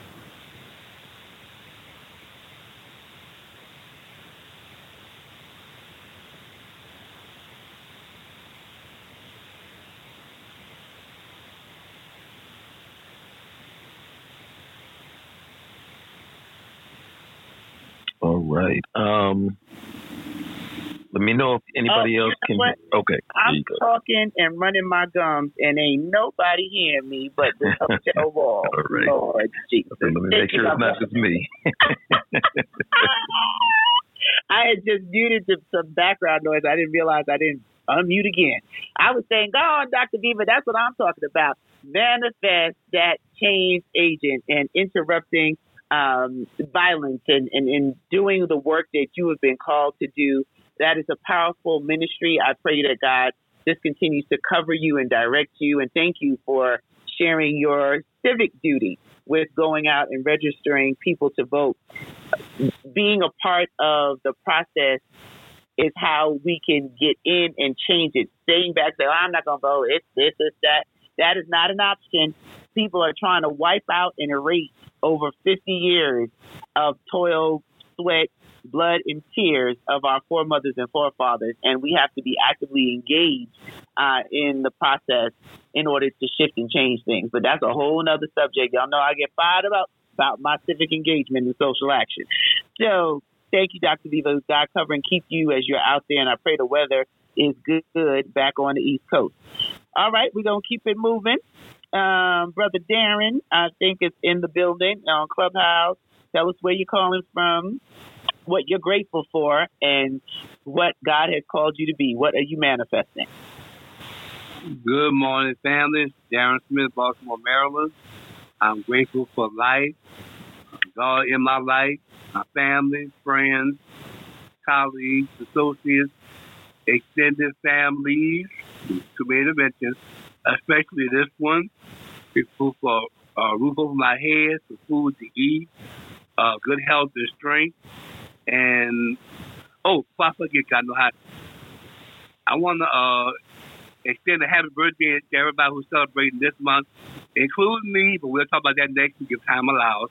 All right. Let me know if anybody else can. Okay. I'm talking and running my gums, and ain't nobody hearing me but the hotel wall. All right. Lord Jesus. Okay, let me make sure it's not just me. I had just muted some background noise. I didn't realize I didn't unmute again. I was saying, go on, Dr. Viva. That's what I'm talking about. Manifest that change agent and interrupting violence and doing the work that you have been called to do. That is a powerful ministry. I pray that God just continues to cover you and direct you. And thank you for sharing your civic duty with going out and registering people to vote. Being a part of the process is how we can get in and change it. Staying back, saying, I'm not going to vote. It's this, it's that. That is not an option. People are trying to wipe out and erase over 50 years of toil, sweat, blood, and tears of our foremothers and forefathers. And we have to be actively engaged in the process in order to shift and change things. But that's a whole nother subject. Y'all know I get fired about my civic engagement and social action. So thank you, Dr. Viva. God cover and keep you as you're out there. And I pray the weather is good back on the East Coast. All right, we're going to keep it moving. Brother Darren, I think, is in the building on Clubhouse. Tell us where you're calling from, what you're grateful for, and what God has called you to be. What are you manifesting? Good morning, family. Darren Smith, Baltimore, Maryland. I'm grateful for life, God in my life, my family, friends, colleagues, associates, extended families, too many to mention, especially this one. Grateful for a roof over my head, for food to eat, good health and strength, and Oh, before I forget, I know how. I want to extend a happy birthday to everybody who's celebrating this month, including me, but we'll talk about that next week if time allows.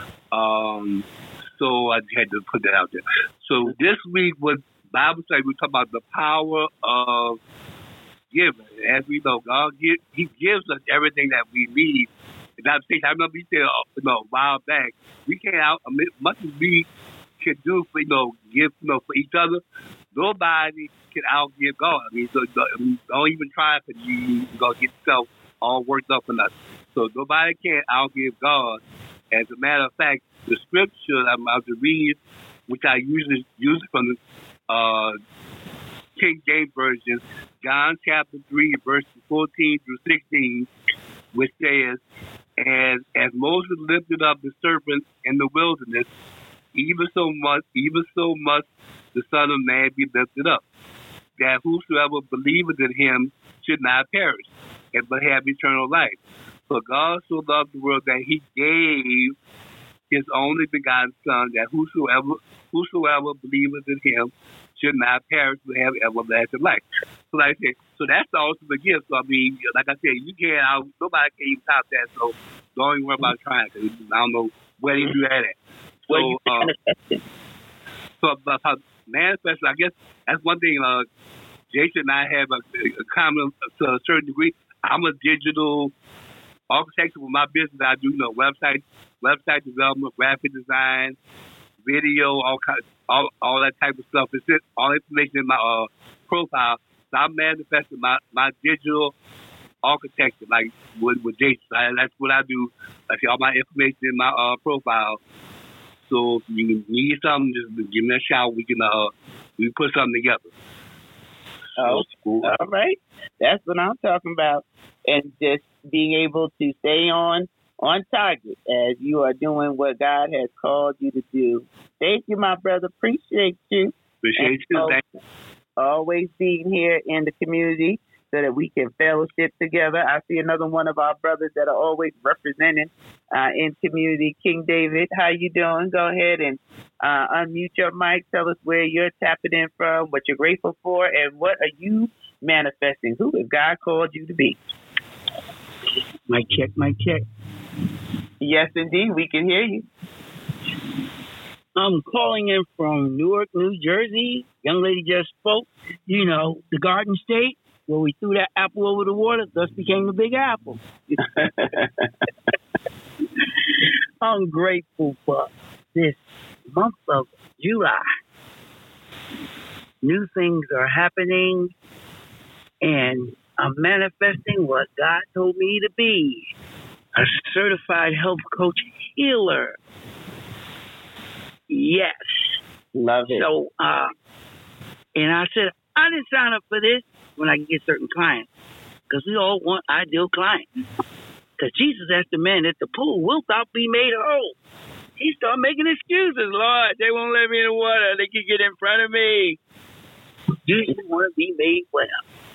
So I had to put that out there. So this week with Bible study, we talk about the power of giving. As we know, God He gives us everything that we need. And I remember he said, a while back, we can't much as we can do for give for each other. Nobody can outgive God. I mean, so don't even try because you're gonna get yourself all worked up for nothing. So nobody can outgive God. As a matter of fact, the scripture I'm about to read, which I usually use from the King James Version, John chapter 3, verses 14 through 16, which says, as Moses lifted up the serpent in the wilderness, even so much the Son of Man be lifted up, that whosoever believeth in him should not perish, but have eternal life. For God so loved the world that he gave his only begotten Son, that whosoever believeth in him should not perish but have everlasting life. So like I said, so that's the ultimate gift. So I mean, like I said, nobody can even top that. So don't even worry about trying, because I don't know where you do that at. So about manifesting, I guess that's one thing. Jason and I have a common to a certain degree. I'm a digital architect with my business. I do website development, graphic design, video, all that type of stuff. It's just all information in my profile. So I'm manifesting my digital architecture, like with Jason. That's what I do. I see all my information in my profile. So if you need something, just give me a shout. We can put something together. Oh, cool. All right. That's what I'm talking about. And just being able to stay on target as you are doing what God has called you to do. Thank you, my brother. Appreciate you. Appreciate you. Thank you. Always being here in the community so that we can fellowship together. I see another one of our brothers that are always representing in community. King David, how you doing? Go ahead and unmute your mic. Tell us where you're tapping in from, what you're grateful for, and what are you manifesting? Who has God called you to be? Mic check. Yes, indeed. We can hear you. I'm calling in from Newark, New Jersey. Young lady just spoke. The Garden State, where we threw that apple over the water, thus became the Big Apple. I'm grateful for this month of July. New things are happening, and I'm manifesting what God told me to be. A certified health coach healer. Yes. Love it. So, and I said, I didn't sign up for this when I can get certain clients, because we all want ideal clients. Because Jesus asked the man at the pool, wilt thou be made whole? He started making excuses. Lord, they won't let me in the water. They can get in front of me. Do you want to be made well?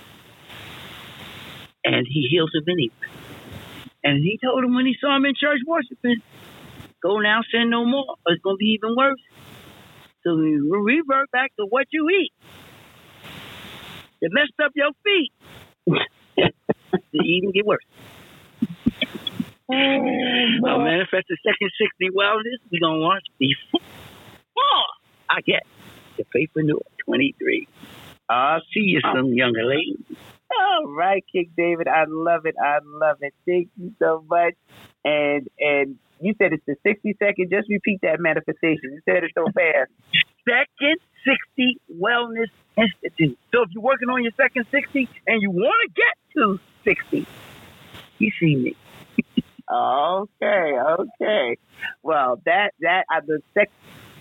And he heals him anyway. And he told him when he saw him in church worshiping, go now, sin no more, or it's going to be even worse. So you revert back to what you eat. It messed up your feet. It even get worse. I'll manifest the second 60 wellness. We're going to watch before I get the Faithpreneur 23. I'll see you soon, younger lady. All right, King David. I love it. Thank you so much. And you said it's the 60 second. Just repeat that manifestation. You said it so fast. Second 60 Wellness Institute. So if you're working on your second 60 and you want to get to 60, you see me. Okay. Well, the second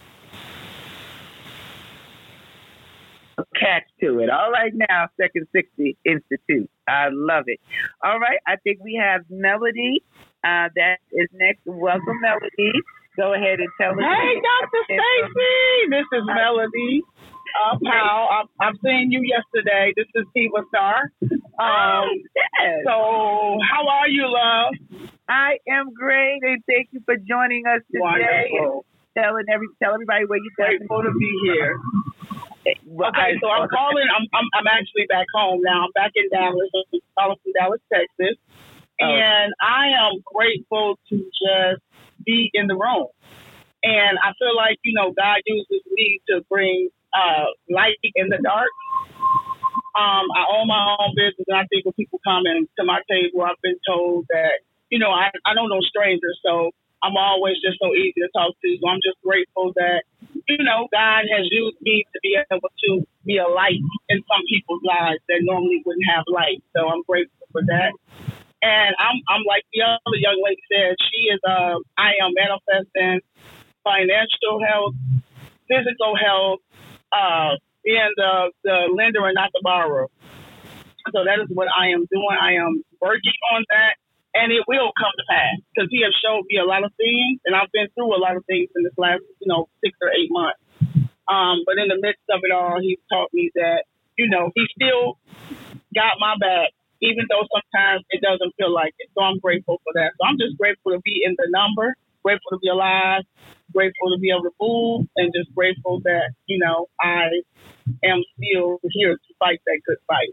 catch to it. All right, now, Second 60 Institute. I love it. All right, I think we have Melody. That is next. Welcome, Melody. Go ahead and tell us. Hey, Dr. Stacy. This is Melody. Pal, I've seen you yesterday. This is Tiva Star. Yes. So, how are you, love? I am great, and thank you for joining us today. Wonderful. Tell everybody where you're grateful to be here. Okay, so I'm calling. I'm actually back home now. I'm back in Dallas. I'm calling from Dallas, Texas, and I am grateful to just be in the room. And I feel like God uses me to bring light in the dark. I own my own business, and I think when people come to my table, I've been told that I don't know strangers, so I'm always just so easy to talk to. So I'm just grateful that God has used me to be able to be a light in some people's lives that normally wouldn't have light. So I'm grateful for that. And I'm like the other young lady said, she is I am manifesting financial health, physical health, being the lender and not the borrower. So that is what I am doing. I am working on that, and it will come to pass because He has showed me a lot of things, and I've been through a lot of things in this last 6 or 8 months. But in the midst of it all, He's taught me that He still got my back, even though sometimes it doesn't feel like it. So I'm grateful for that. So I'm just grateful to be in the number, grateful to be alive, grateful to be able to move, and just grateful that I am still here to fight that good fight.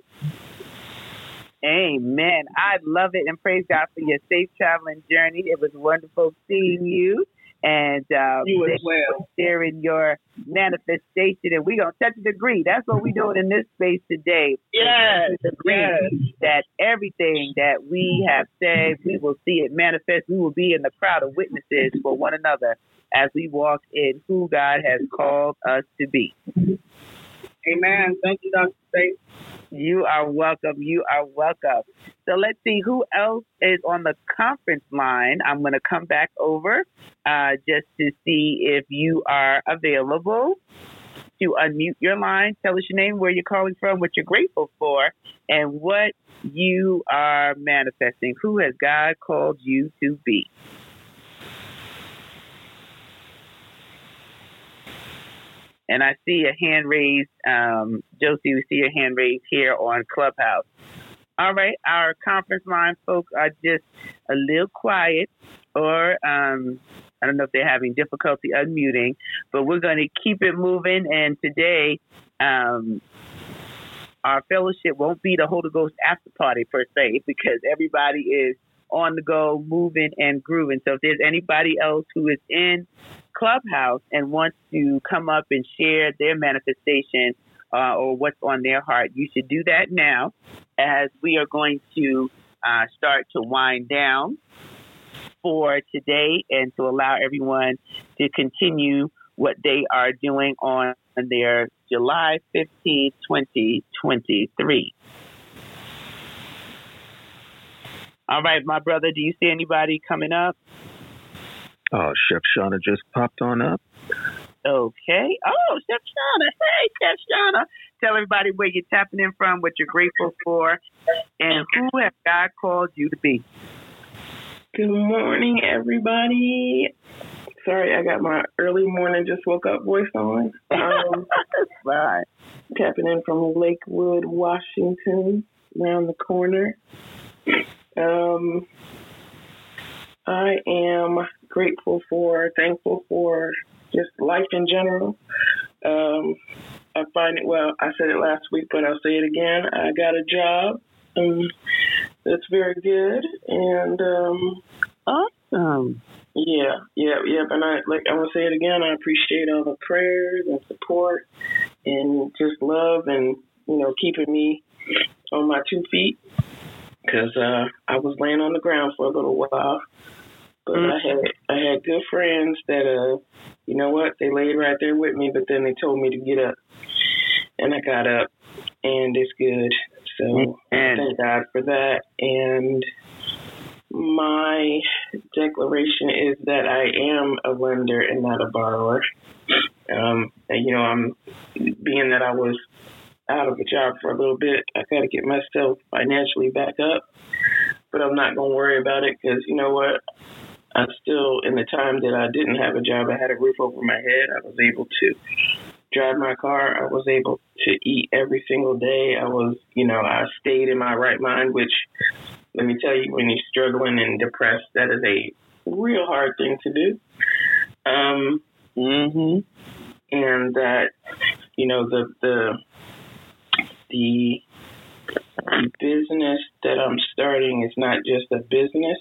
Amen. I love it, and praise God for your safe traveling journey. It was wonderful seeing you, and you as well, sharing your manifestation. And we're gonna touch and agree. That's what we're doing in this space today. Yes. That everything that we have said, we will see it manifest. We will be in the crowd of witnesses for one another as we walk in who God has called us to be. Amen. Thank you, Dr. Stacy. You are welcome. You are welcome. So let's see who else is on the conference line. I'm going to come back over just to see if you are available to unmute your line. Tell us your name, where you're calling from, what you're grateful for, and what you are manifesting. Who has God called you to be? And I see a hand raised. Josie, we see your hand raised here on Clubhouse. All right. Our conference line folks are just a little quiet, or I don't know if they're having difficulty unmuting, but we're going to keep it moving. And today, our fellowship won't be the Holy Ghost after party per se, because everybody is on the go, moving and grooving. So if there's anybody else who is in Clubhouse and wants to come up and share their manifestation or what's on their heart, you should do that now, as we are going to start to wind down for today and to allow everyone to continue what they are doing on their July 15, 2023. All right, my brother, do you see anybody coming up? Oh, Chef Shauna just popped on up. Okay. Oh, Chef Shauna. Hey, Chef Shauna. Tell everybody where you're tapping in from, what you're grateful for, and who has God called you to be. Good morning, everybody. Sorry, I got my early morning, just woke up voice on. Fine. Tapping in from Lakewood, Washington, around the corner. I am thankful for just life in general. I find it, I said it last week, but I'll say it again. I got a job that's very good, and awesome. Yeah. And I'm gonna say it again. I appreciate all the prayers and support, and just love, and keeping me on my 2 feet, because I was laying on the ground for a little while. But I had good friends that they laid right there with me, but then they told me to get up, and I got up, and it's good. So thank God for that. And my declaration is that I am a lender and not a borrower. I'm being that I was out of a job for a little bit, I got to get myself financially back up, but I'm not going to worry about it, because you know what? I'm still, in the time that I didn't have a job, I had a roof over my head. I was able to drive my car. I was able to eat every single day. I stayed in my right mind, which, let me tell you, when you're struggling and depressed, that is a real hard thing to do. And that the business that I'm starting is not just a business.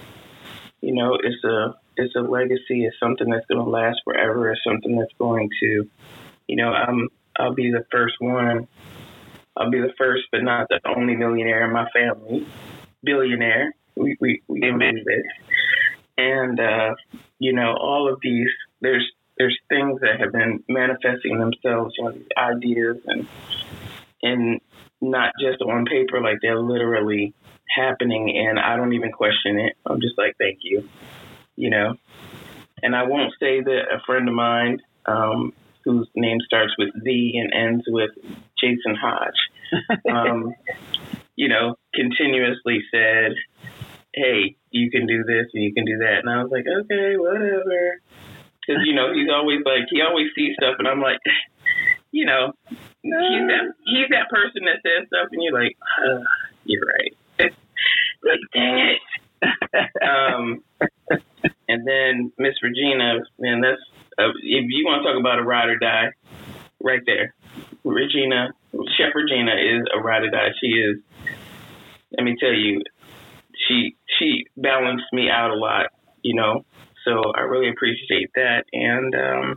It's a legacy. It's something that's going to last forever. It's something that's going to, I'll be the first one. I'll be the first, but not the only millionaire in my family. Billionaire. We believe it. And all of these. There's things that have been manifesting themselves. These ideas and not just on paper, like they're literally happening, and I don't even question it. I'm just like, thank you. And I won't say that a friend of mine whose name starts with Z and ends with Jason Hodge, continuously said, hey, you can do this and you can do that. And I was like, okay, whatever. Because, he's always like, he always sees stuff, and I'm like, he's that person that says stuff, and you're like, you're right. Like, dang it. And then Miss Regina, man, that's if you want to talk about a ride or die, right there. Chef Regina is a ride or die. She is. Let me tell you, she balanced me out a lot, So I really appreciate that. And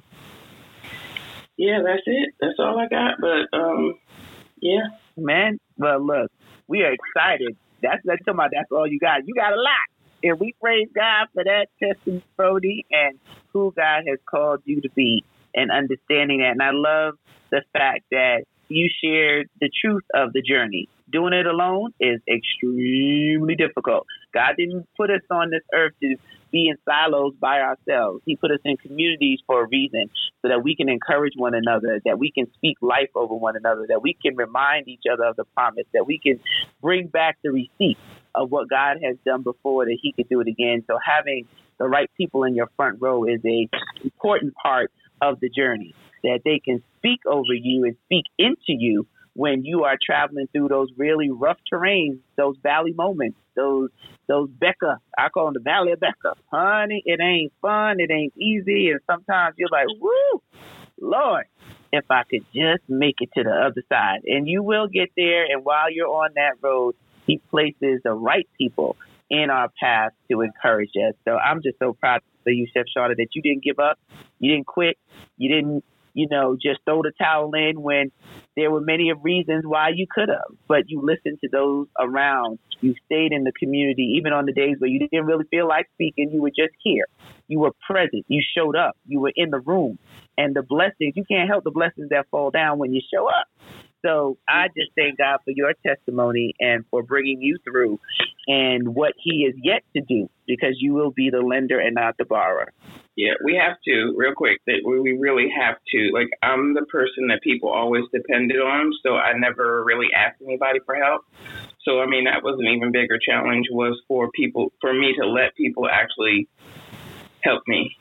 that's it. That's all I got. But yeah, man. Well, look, we are excited. That's all you got. You got a lot. And we praise God for that testimony and who God has called you to be and understanding that. And I love the fact that you shared the truth of the journey. Doing it alone is extremely difficult. God didn't put us on this earth to be in silos by ourselves. He put us in communities for a reason so that we can encourage one another, that we can speak life over one another, that we can remind each other of the promise, that we can bring back the receipt of what God has done before, that he could do it again. So having the right people in your front row is a important part of the journey, that they can speak over you and speak into you when you are traveling through those really rough terrains, those valley moments, those Becca, I call them the Valley of Becca. Honey, it ain't fun, it ain't easy, and sometimes you're like, woo, Lord, if I could just make it to the other side. And you will get there, and while you're on that road, he places the right people in our path to encourage us. So I'm just so proud of you, Chef Shawna, that you didn't give up, you didn't quit, you didn't, just throw the towel in when there were many of reasons why you could have, but you listened to those around. You stayed in the community, even on the days where you didn't really feel like speaking. You were just here. You were present. You showed up. You were in the room. And the blessings, you can't help the blessings that fall down when you show up. So I just thank God for your testimony and for bringing you through and what he is yet to do, because you will be the lender and not the borrower. Yeah, we have to, real quick, that we really have to. Like, I'm the person that people always depended on, so I never really asked anybody for help. So, I mean, that was an even bigger challenge, was for me to let people actually help me.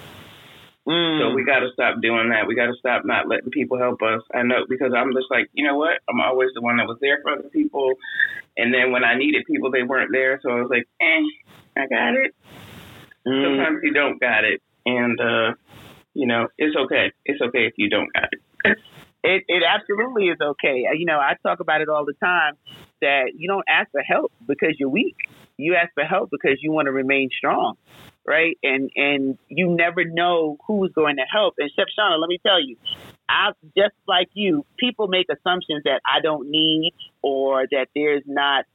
So we got to stop doing that. We got to stop not letting people help us. I know, because I'm just like, you know what? I'm always the one that was there for other people. And then when I needed people, they weren't there. So I was like, I got it. Sometimes you don't got it. And, it's okay. It's okay if you don't got it. It absolutely is okay. I talk about it all the time, that you don't ask for help because you're weak. You ask for help because you want to remain strong. Right. And you never know who's going to help. And Chef Shawna, let me tell you, just like you, people make assumptions that I don't need, or that there's not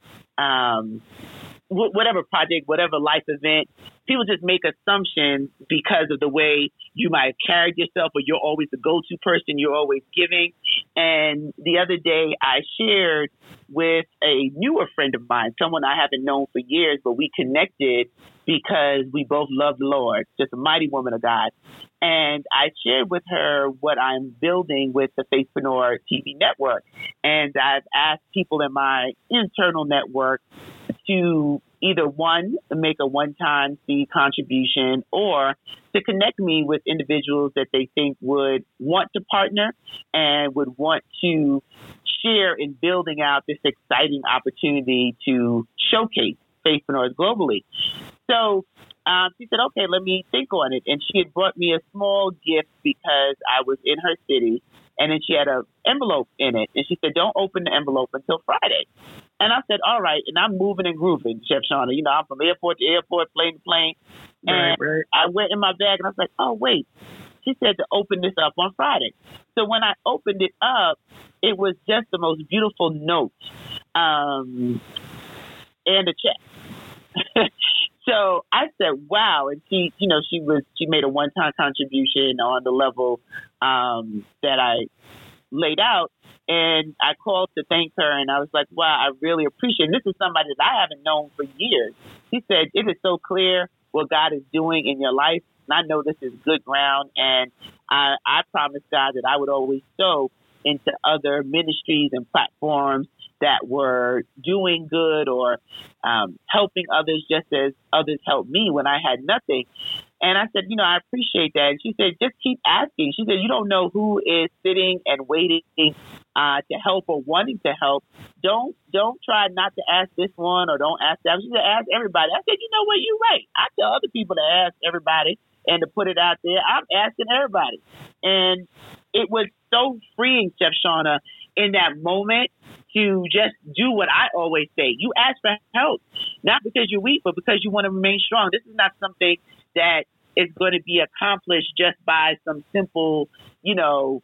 whatever project, whatever life event. People just make assumptions because of the way you might have carried yourself, or you're always the go-to person, you're always giving. And the other day I shared with a newer friend of mine, someone I haven't known for years, but we connected because we both love the Lord, just a mighty woman of God. And I shared with her what I'm building with the Faithpreneur TV network. And I've asked people in my internal network to either make a one-time seed contribution, or to connect me with individuals that they think would want to partner and would want to share in building out this exciting opportunity to showcase Faithpreneurs globally. So she said, okay, let me think on it. And she had brought me a small gift because I was in her city And then she had an envelope in it. And she said, don't open the envelope until Friday. And I said, all right. And I'm moving and grooving, Chef Shauna. You know, I'm from airport to airport, plane to plane. And right. I went in my bag and I was like, oh, wait. She said to open this up on Friday. So when I opened it up, it was just the most beautiful note and a check. So I said, wow. And she made a one-time contribution on the level that I laid out. And I called to thank her, and I was like, wow, I really appreciate it. This is somebody that I haven't known for years. She said, it is so clear what God is doing in your life. And I know this is good ground. And I promised God that I would always sow into other ministries and platforms that were doing good or helping others just as others helped me when I had nothing. And I said, I appreciate that. And she said, just keep asking. She said, you don't know who is sitting and waiting to help or wanting to help. Don't try not to ask this one or don't ask that. She said, ask everybody. I said, you know what? You're right. I tell other people to ask everybody and to put it out there. I'm asking everybody. And it was so freeing, Chef Shauna, in that moment to just do what I always say. You ask for help, not because you're weak, but because you want to remain strong. This is not something that is going to be accomplished just by some simple, $2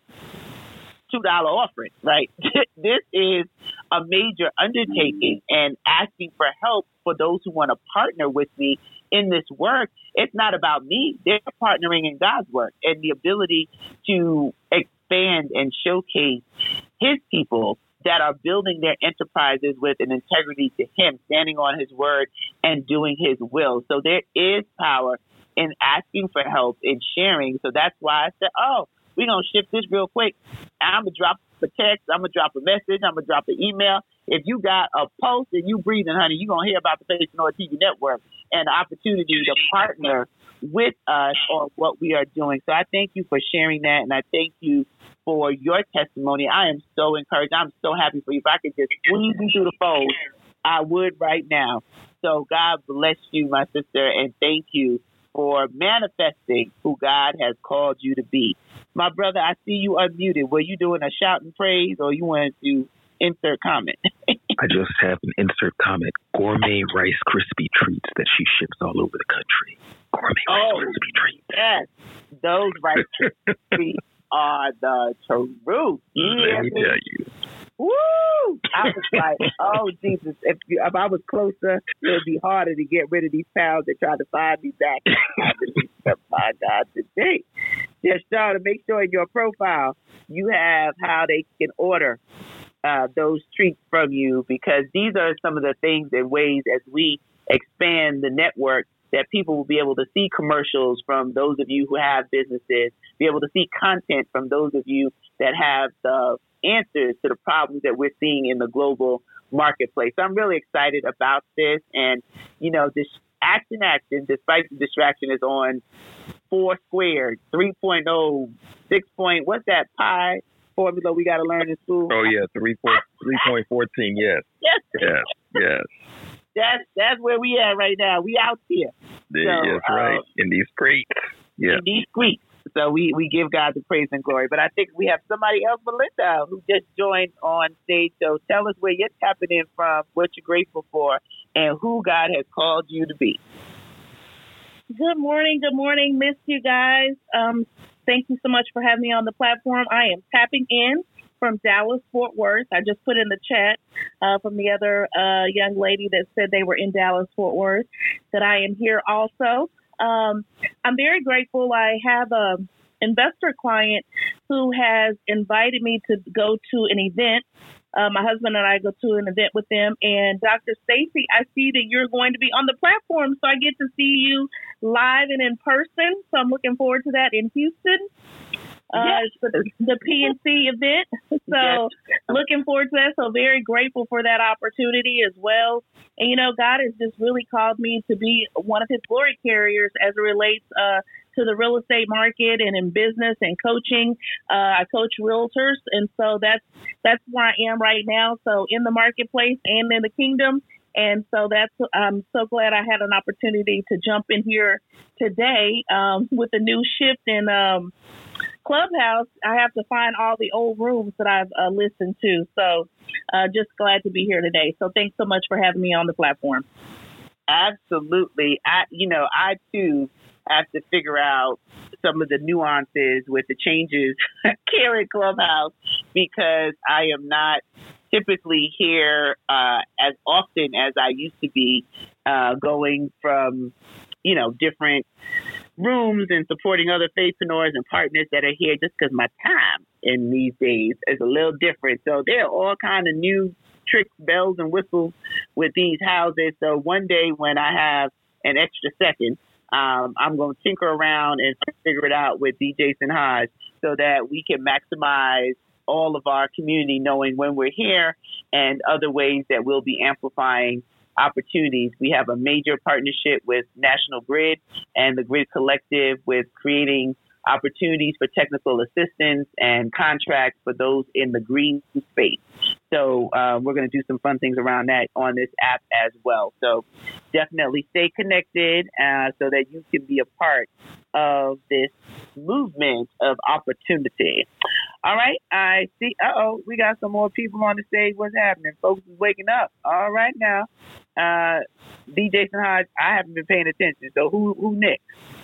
offering, right? This is a major undertaking, and asking for help for those who want to partner with me in this work. It's not about me. They're partnering in God's work, and the ability to expand and showcase his people that are building their enterprises with an integrity to him, standing on his word and doing his will. So there is power in asking for help and sharing. So that's why I said, we're going to shift this real quick. I'm going to drop a text. I'm going to drop a message. I'm going to drop an email. If you got a post and you breathing, honey, you're going to hear about the Faithpreneur TV Network and the opportunity to partner with us on what we are doing. So I thank you for sharing that, and I thank you for your testimony. I am so encouraged. I'm so happy for you. If I could just squeeze you through the phone, I would right now. So God bless you, my sister, and thank you for manifesting who God has called you to be. My brother, I see you unmuted. Were you doing a shout and praise, or you wanted to insert comment? I just have an insert comment. Gourmet Rice Krispie treats that she ships all over the country. Gourmet Rice Krispie treats. Yes, those Rice Krispies are the truth. Let me tell you. Woo! I was like, oh, Jesus, if I was closer, it would be harder to get rid of these pounds that try to find me back. My God, today. Just to make sure in your profile you have how they can order those treats from you, because these are some of the things and ways as we expand the network that people will be able to see commercials from those of you who have businesses, be able to see content from those of you that have the answers to the problems that we're seeing in the global marketplace. So I'm really excited about this. And, this action, despite the distraction, is on 4 squared, 3.0, 6 point, what's that pi formula we got to learn in school? Oh, yeah, 3.14, yes. Yes. That's where we at right now. We out here. That's right. In these streets. Yeah. In these streets. So we give God the praise and glory. But I think we have somebody else, Melinda, who just joined on stage. So tell us where you're tapping in from, what you're grateful for, and who God has called you to be. Good morning. Missed you guys. Thank you so much for having me on the platform. I am tapping in from Dallas, Fort Worth. I just put in the chat from the other young lady that said they were in Dallas, Fort Worth, that I am here also. I'm very grateful. I have a investor client who has invited me to go to an event. My husband and I go to an event with them. And Dr. Stacy, I see that you're going to be on the platform, so I get to see you live and in person. So I'm looking forward to that in Houston. Yes. The PNC event. So looking forward to that. So very grateful for that opportunity as well. And, God has just really called me to be one of his glory carriers as it relates to the real estate market and in business and coaching. I coach realtors. And so that's where I am right now. So in the marketplace and in the kingdom. And so I'm so glad I had an opportunity to jump in here today with a new shift in Clubhouse, I have to find all the old rooms that I've listened to. So just glad to be here today. So thanks so much for having me on the platform. Absolutely. I too have to figure out some of the nuances with the changes here in Clubhouse because I am not typically here as often as I used to be, going from, different rooms and supporting other faithpreneurs and partners that are here just because my time in these days is a little different. So there are all kind of new tricks, bells, and whistles with these houses. So one day when I have an extra second, I'm going to tinker around and figure it out with D. Jason Hodge so that we can maximize all of our community knowing when we're here and other ways that we'll be amplifying opportunities. We have a major partnership with National Grid and the Grid Collective with creating opportunities for technical assistance and contracts for those in the green space. So we're going to do some fun things around that on this app as well. So definitely stay connected so that you can be a part of this movement of opportunity. All right. I see. We got some more people on the stage. What's happening? Folks is waking up. All right now. D. Jason Hodge, I haven't been paying attention. So who next?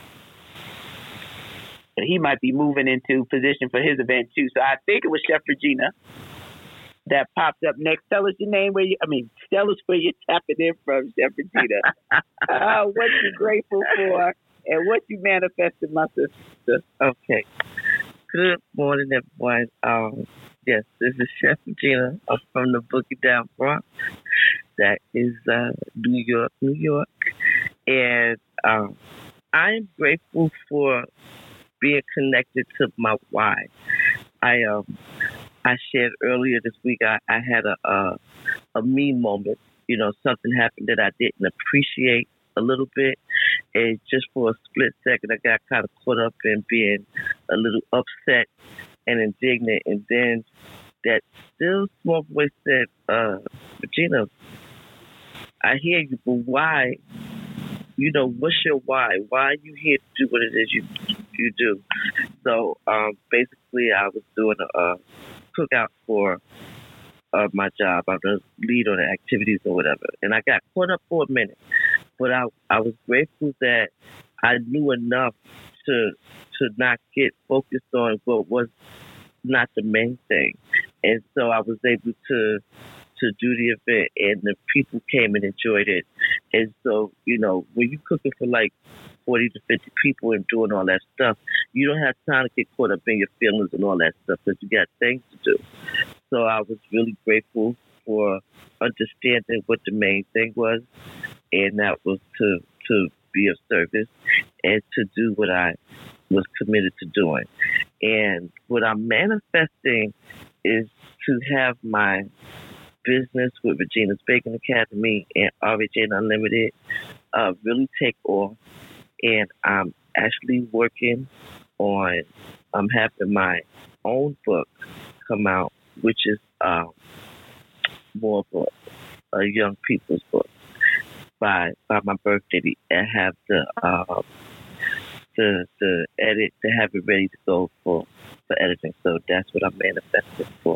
He might be moving into position for his event too. So I think it was Chef Regina that popped up next. Tell us your name, tell us where you're tapping in from, Chef Regina. What you grateful for and what you manifested, my sister. Okay. Good morning, everyone. Yes, this is Chef Regina. I'm from the Boogie Down Bronx. That is New York. And I'm grateful for being connected to my why. I shared earlier this week I had a me moment. Something happened that I didn't appreciate a little bit, and just for a split second I got kind of caught up in being a little upset and indignant, and then that still small voice said, Regina, I hear you, but why? What's your why? Why are you here to do what it is you do? So basically I was doing a cookout for my job. I was lead on the activities or whatever. And I got caught up for a minute. But I was grateful that I knew enough to not get focused on what was not the main thing. And so I was able to do the event, and the people came and enjoyed it. And so, when you're cooking for like 40 to 50 people and doing all that stuff, you don't have time to get caught up in your feelings and all that stuff because you got things to do. So I was really grateful for understanding what the main thing was, and that was to be of service and to do what I was committed to doing. And what I'm manifesting is to have my business with Regina's Baking Academy and RHN Unlimited really take off. And I'm actually working on having my own book come out, which is more of a young people's book by my birthday, and have the edit, to have it ready to go for editing. So that's what I'm manifesting for.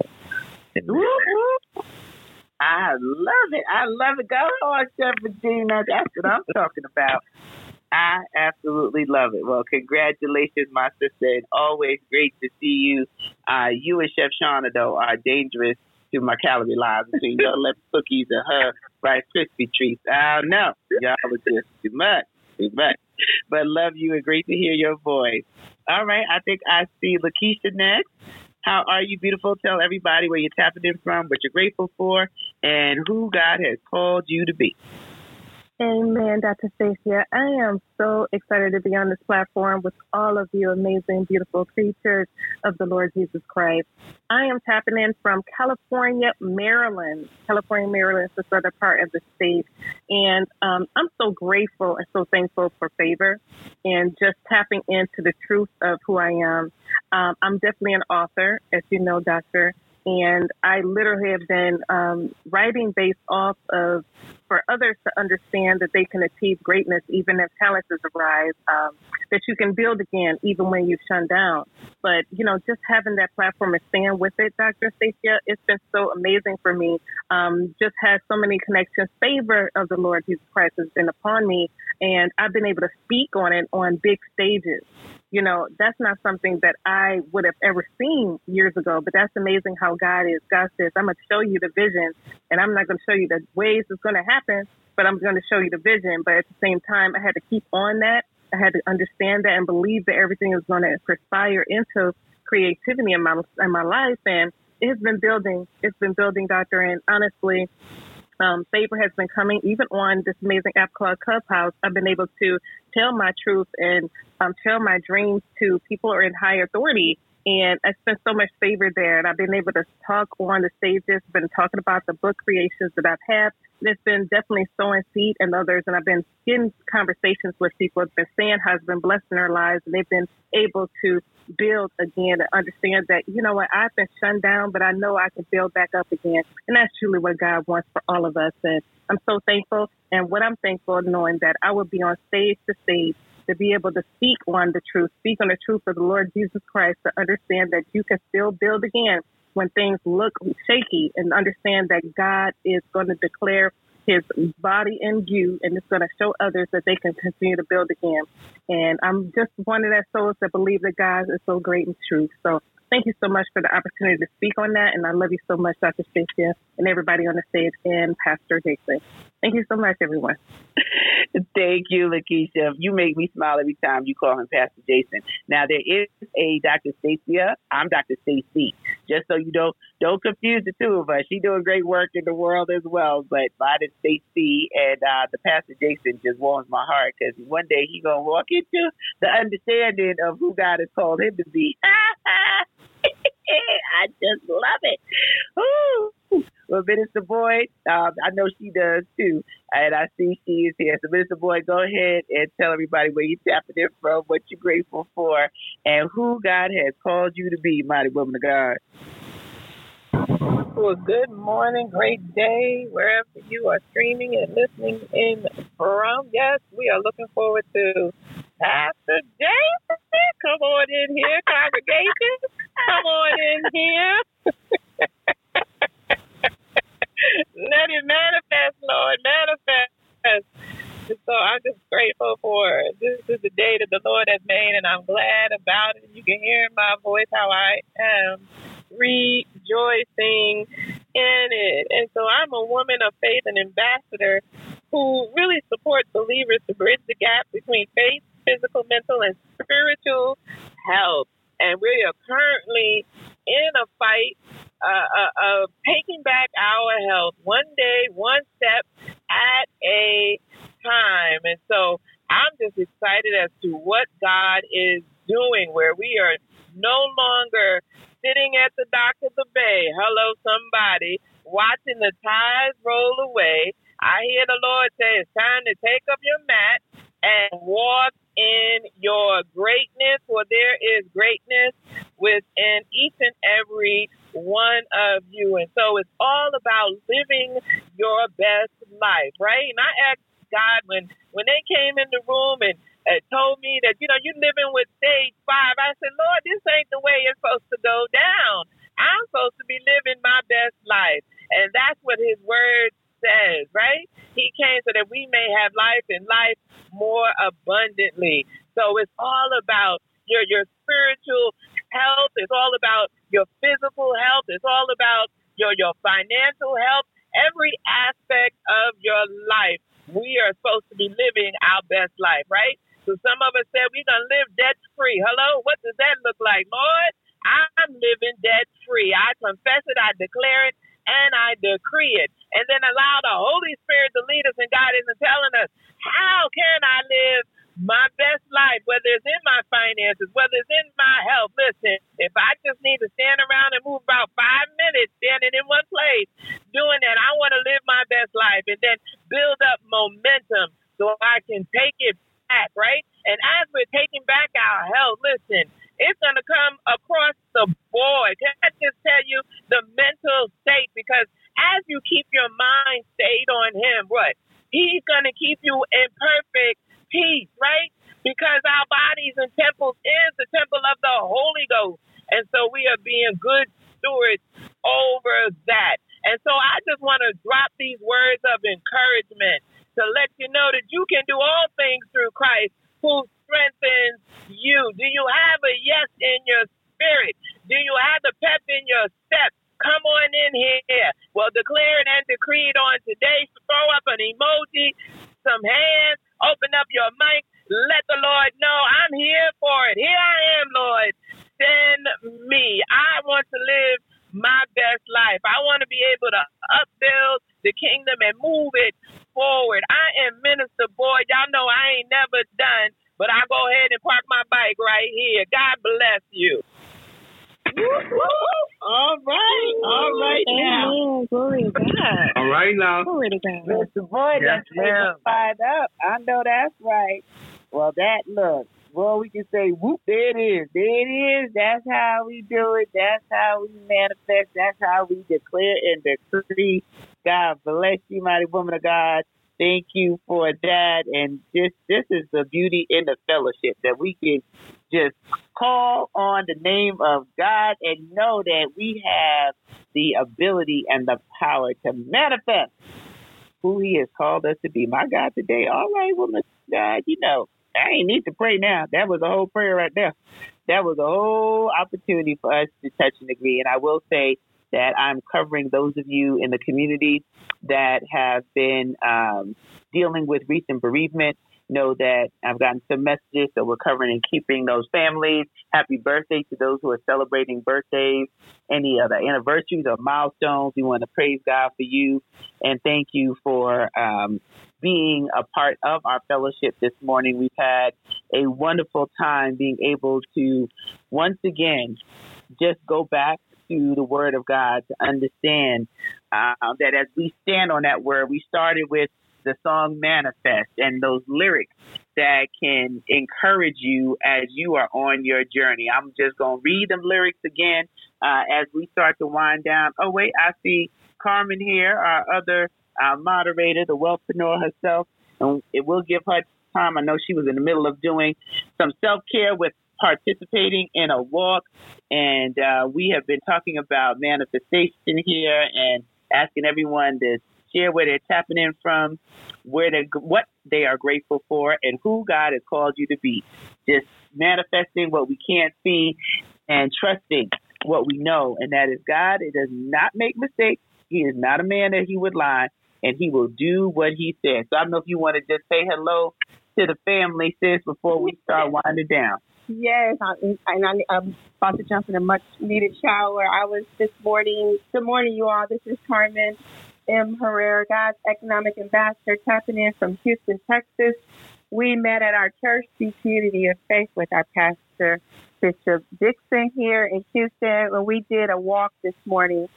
I love it. Go on, Chef Regina. That's what I'm talking about. I absolutely love it. Well, congratulations, my sister, and always great to see you. You and Chef Shauna, though, are dangerous to my calorie lines between your left cookies and her Rice Krispie treats. I don't know. Y'all are just too much. But love you and great to hear your voice. All right, I think I see Lakeisha next. How are you, beautiful? Tell everybody where you're tapping in from, what you're grateful for, and who God has called you to be. Amen, Dr. Stacia. I am so excited to be on this platform with all of you amazing, beautiful creatures of the Lord Jesus Christ. I am tapping in from California, Maryland. California, Maryland is the southern part of the state. And I'm so grateful and so thankful for favor and just tapping into the truth of who I am. I'm definitely an author, as you know, Doctor. And I literally have been writing based off of for others to understand that they can achieve greatness even if challenges arise, that you can build again even when you've shut down. But, just having that platform and staying with it, Dr. Stacia, it's been so amazing for me. Just had so many connections. Favor of the Lord Jesus Christ has been upon me, and I've been able to speak on it on big stages. That's not something that I would have ever seen years ago, but that's amazing how God is. God says, I'm going to show you the vision, and I'm not going to show you the ways it's going to happen, but I'm going to show you the vision. But at the same time, I had to keep on that. I had to understand that and believe that everything is going to perspire into creativity in my life. And it has been building. It's been building, Doctor. And honestly, favor has been coming. Even on this amazing app called Clubhouse, I've been able to tell my truth and tell my dreams to people who are in higher authority. And I spent so much favor there. And I've been able to talk on the stages, been talking about the book creations that I've had. It's been definitely sowing seed and others. And I've been getting conversations with people who have been saying how it's been blessing their lives. And they've been able to build again and understand that, I've been shut down, but I know I can build back up again. And that's truly what God wants for all of us. And I'm so thankful. And what I'm thankful knowing that I will be on stage to stage to be able to speak on the truth of the Lord Jesus Christ, to understand that you can still build again when things look shaky, and understand that God is going to declare his body in you, and it's going to show others that they can continue to build again. And I'm just one of that souls that believe that God is so great and true. So thank you so much for the opportunity to speak on that. And I love you so much, Dr. Stacia, and everybody on the stage, and Pastor Jason. Thank you so much, everyone. Thank you, Lakeisha. You make me smile every time you call him Pastor Jason. Now, there is a Dr. Stacia. I'm Dr. Stacy. Just so you don't confuse the two of us. She's doing great work in the world as well. But mine is Stacy, and the Pastor Jason just warms my heart, because one day he's going to walk into the understanding of who God has called him to be. I just love it. Ooh. Well, Minister Boyd, I know she does too, and I see she is here. So, Minister Boyd, go ahead and tell everybody where you're tapping in from, what you're grateful for, and who God has called you to be, mighty woman of God. Well, good morning, great day, wherever you are streaming and listening in from. Yes, we are looking forward to Pastor Jason. Come on in here, congregation. Come on in here. Let it manifest, Lord, manifest. So I'm just grateful for it. This is the day that the Lord has made, and I'm glad about it. You can hear in my voice how I am rejoicing in it. And so I'm a woman of faith, an ambassador who really supports believers to bridge the gap between faith, physical, mental, and spiritual health. And we are currently in a fight of taking back our health one day, one step at a time. And so I'm just excited as to what God is doing, where we are no longer sitting at the dock of the bay. Hello, somebody, watching the tides roll away. I hear the Lord say it's time to take up your mat and walk in your greatness, for there is greatness within each and every one of you. And so it's all about living your best life, right? And I asked God when they came in the room and told me that, you're living with stage 5, I said, Lord, this ain't the way it's supposed to go down. I'm supposed to be living my best life. And that's what his word says, right? He came so that we may have life and life more abundantly. So it's all about your spiritual health. It's all about your physical health. It's all about your financial health. Every aspect of your life, we are supposed to be living our best life, right? So some of us said we're going to live debt-free. Hello? What does that look like? Lord, I'm living debt-free. I confess it, I declare it, and I decree it. And then allow the Holy Spirit to lead us and guide us and telling us, how can I live my best life, whether it's in my finances, whether it's in my health? Listen, if I just need to stand around and move about 5 minutes standing in one place doing that, I want to live my best life and then build up momentum so I can take it back, right? And as we're taking back our health, listen, it's going to come across the board. Can I just tell you, the mental state, because as you keep your mind stayed on him, what? He's going to keep you in perfect peace, right? Because our bodies and temples is the temple of the Holy Ghost. And so we are being good stewards over that. And so I just want to drop these words of encouragement to let you know that you can do all things through Christ who strengthens you. Do you have a yes in your spirit? Do you have the pep in your step? Come on in here. Well, declare it and decree it on today. Throw up an emoji, some hands, open up your mic. Let the Lord know I'm here for it. Here I am, Lord. Send me. I want to live my best life. I want to be able to upbuild the kingdom and move it forward. I am Minister Boyd. Y'all know I ain't never done, but I'll go ahead and park my bike right here. God bless you. All right now. Amen. Glory to God. All right now. Glory to God. Mr. Boyd, that's fired up. I know that's right. Well, well, we can say, whoop, there it is. There it is. That's how we do it. That's how we manifest. That's how we declare and decree. God bless you, mighty woman of God. Thank you for that. And this is the beauty in the fellowship, that we can just call on the name of God and know that we have the ability and the power to manifest who he has called us to be. My God, today, all right, woman of God, I ain't need to pray now. That was a whole prayer right there. That was a whole opportunity for us to touch and agree. And I will say that I'm covering those of you in the community that have been dealing with recent bereavement. Know that I've gotten some messages that we're covering and keeping those families. Happy birthday to those who are celebrating birthdays, any other anniversaries or milestones. We want to praise God for you and thank you for being a part of our fellowship this morning. We've had a wonderful time being able to once again just go back to the Word of God to understand that as we stand on that Word, we started with the song Manifest and those lyrics that can encourage you as you are on your journey. I'm just going to read them lyrics again as we start to wind down. Oh, wait, I see Carmen here, our other moderator, the wealthpreneur herself, and it will give her time. I know she was in the middle of doing some self-care with participating in a walk, and we have been talking about manifestation here and asking everyone to share where they're tapping in from, what they are grateful for, and who God has called you to be. Just manifesting what we can't see and trusting what we know, and that is God. It does not make mistakes. He is not a man that he would lie, and he will do what he says. So I don't know if you want to just say hello to the family, sis, before we start winding down. Yes, I'm about to jump in a much-needed shower. I was this morning. Good morning, you all. This is Carmen M. Herrera, God's Economic Ambassador, tapping in from Houston, Texas. We met at our church, the Community of Faith, with our pastor, Bishop Dixon, here in Houston. And we did a walk this morning.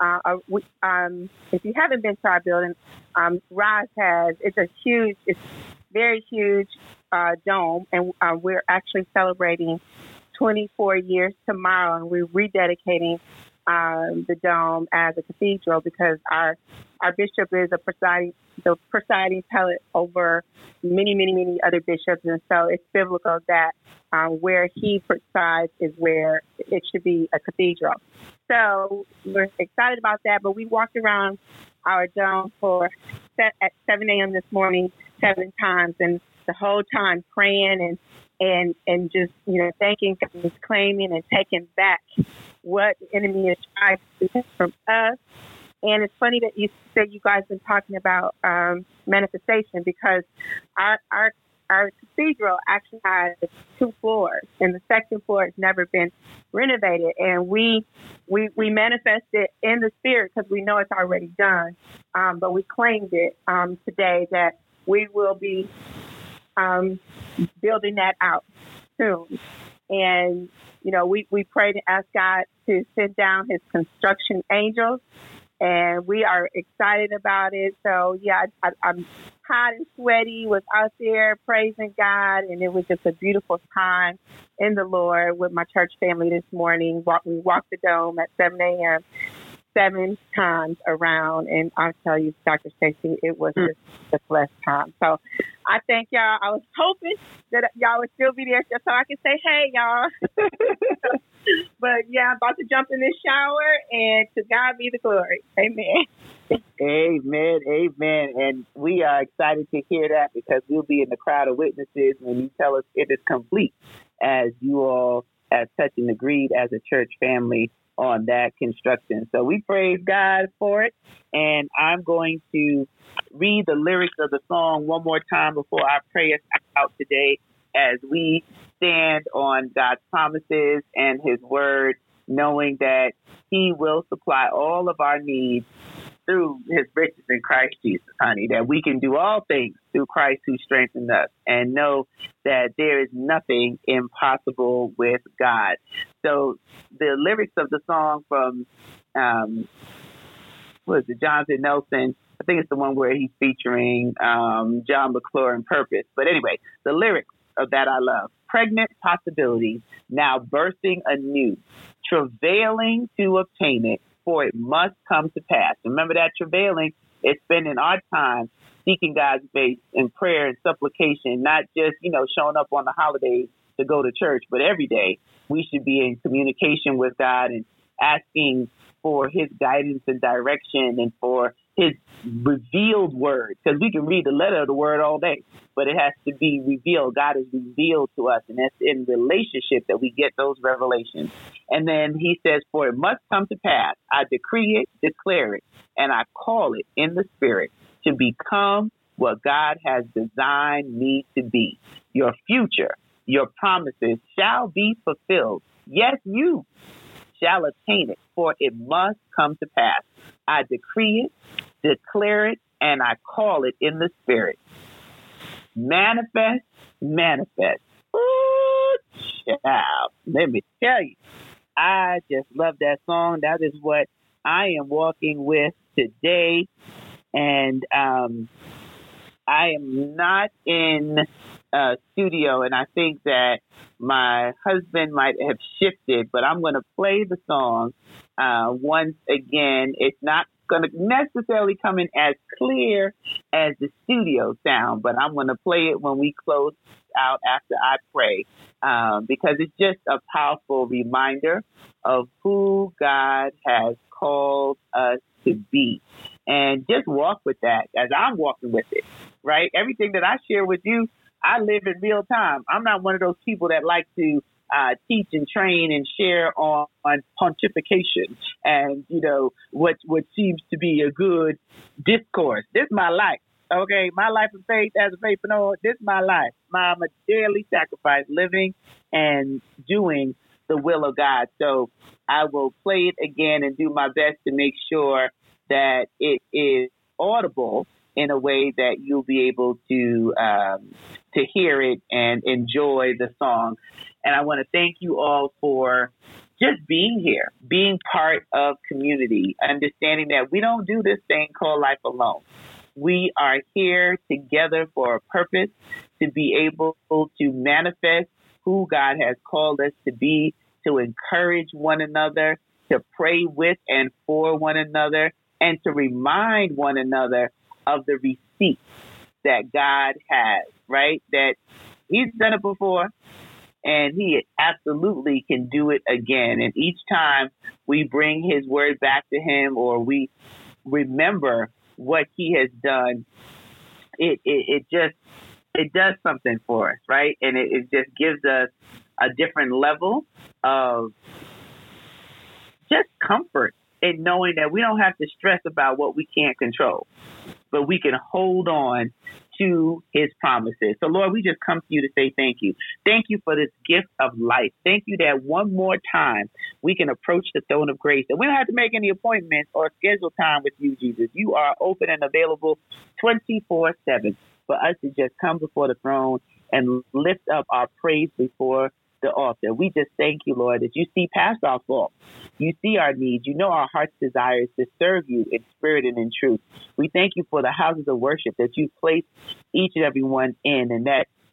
If you haven't been to our building, Roz has. It's very huge dome, and we're actually celebrating 24 years tomorrow, and we're rededicating the dome as a cathedral because our bishop is the presiding prelate over many other bishops, and so it's biblical that where he presides is where it should be a cathedral. So we're excited about that, but we walked around our dome at 7 a.m. this morning 7 times, and the whole time praying and just thanking God, claiming and taking back what the enemy is trying to take from us. And it's funny that you said you guys been talking about manifestation, because our cathedral actually has 2 floors, and the second floor has never been renovated. And we manifested in the spirit because we know it's already done. But we claimed it today that we will be building that out soon. And, we prayed and asked God to send down his construction angels, and we are excited about it. So, yeah, I'm hot and sweaty, was out there praising God, and it was just a beautiful time in the Lord with my church family this morning. We walked the dome at 7 a.m., 7 times around, and I'll tell you, Dr. Stacy, it was just the blessed time. So I thank y'all. I was hoping that y'all would still be there just so I could say, hey, y'all. But yeah, I'm about to jump in this shower, and to God be the glory. Amen. Amen, amen. And we are excited to hear that, because we'll be in the crowd of witnesses when you tell us it is complete, as you all have touched and agreed as a church family on that construction. So we praise God for it. And I'm going to read the lyrics of the song one more time before I pray us out today, as we stand on God's promises and his word, knowing that he will supply all of our needs through his riches in Christ Jesus, honey, that we can do all things through Christ who strengthens us, and know that there is nothing impossible with God. So the lyrics of the song from, Jonathan Nelson, I think it's the one where he's featuring John McClure in Purpose. But anyway, the lyrics of that I love. Pregnant possibilities, now bursting anew, travailing to obtain it, for it must come to pass. Remember that travailing, it's spending our time seeking God's face in prayer and supplication, not just, showing up on the holidays to go to church, but every day we should be in communication with God and asking for his guidance and direction and for his revealed word, because we can read the letter of the word all day, but it has to be revealed. God is revealed to us, and it's in relationship that we get those revelations. And then he says, for it must come to pass. I decree it, declare it, and I call it in the spirit to become what God has designed me to be. Your future, your promises shall be fulfilled. Yes, you shall attain it, for it must come to pass. I decree it, declare it, and I call it in the spirit. Manifest, manifest. Ooh, child. Let me tell you, I just love that song. That is what I am walking with today. And I am not in studio, and I think that my husband might have shifted, but I'm going to play the song once again. It's not going to necessarily come in as clear as the studio sound, but I'm going to play it when we close out after I pray, because it's just a powerful reminder of who God has called us to be. And just walk with that as I'm walking with it, right? Everything that I share with you, I live in real time. I'm not one of those people that like to teach and train and share on pontification and, what seems to be a good discourse. This is my life, okay? My life of faith as a faithpreneur, this is my life. I'm a daily sacrifice, living and doing the will of God. So I will play it again and do my best to make sure that it is audible in a way that you'll be able to hear it and enjoy the song. And I want to thank you all for just being here, being part of community, understanding that we don't do this thing called life alone. We are here together for a purpose, to be able to manifest who God has called us to be, to encourage one another, to pray with and for one another, and to remind one another of the receipts that God has, right? That he's done it before, and he absolutely can do it again. And each time we bring his word back to him, or we remember what he has done, it does something for us, right? And it just gives us a different level of just comfort in knowing that we don't have to stress about what we can't control, but we can hold on to his promises. So, Lord, we just come to you to say thank you. Thank you for this gift of life. Thank you that one more time we can approach the throne of grace. And we don't have to make any appointments or schedule time with you, Jesus. You are open and available 24/7 for us to just come before the throne and lift up our praise before the altar. We just thank you, Lord, that you see past our faults. You see our needs. You know our heart's desires to serve you in spirit and in truth. We thank you for the houses of worship that you've placed each and every one in, and that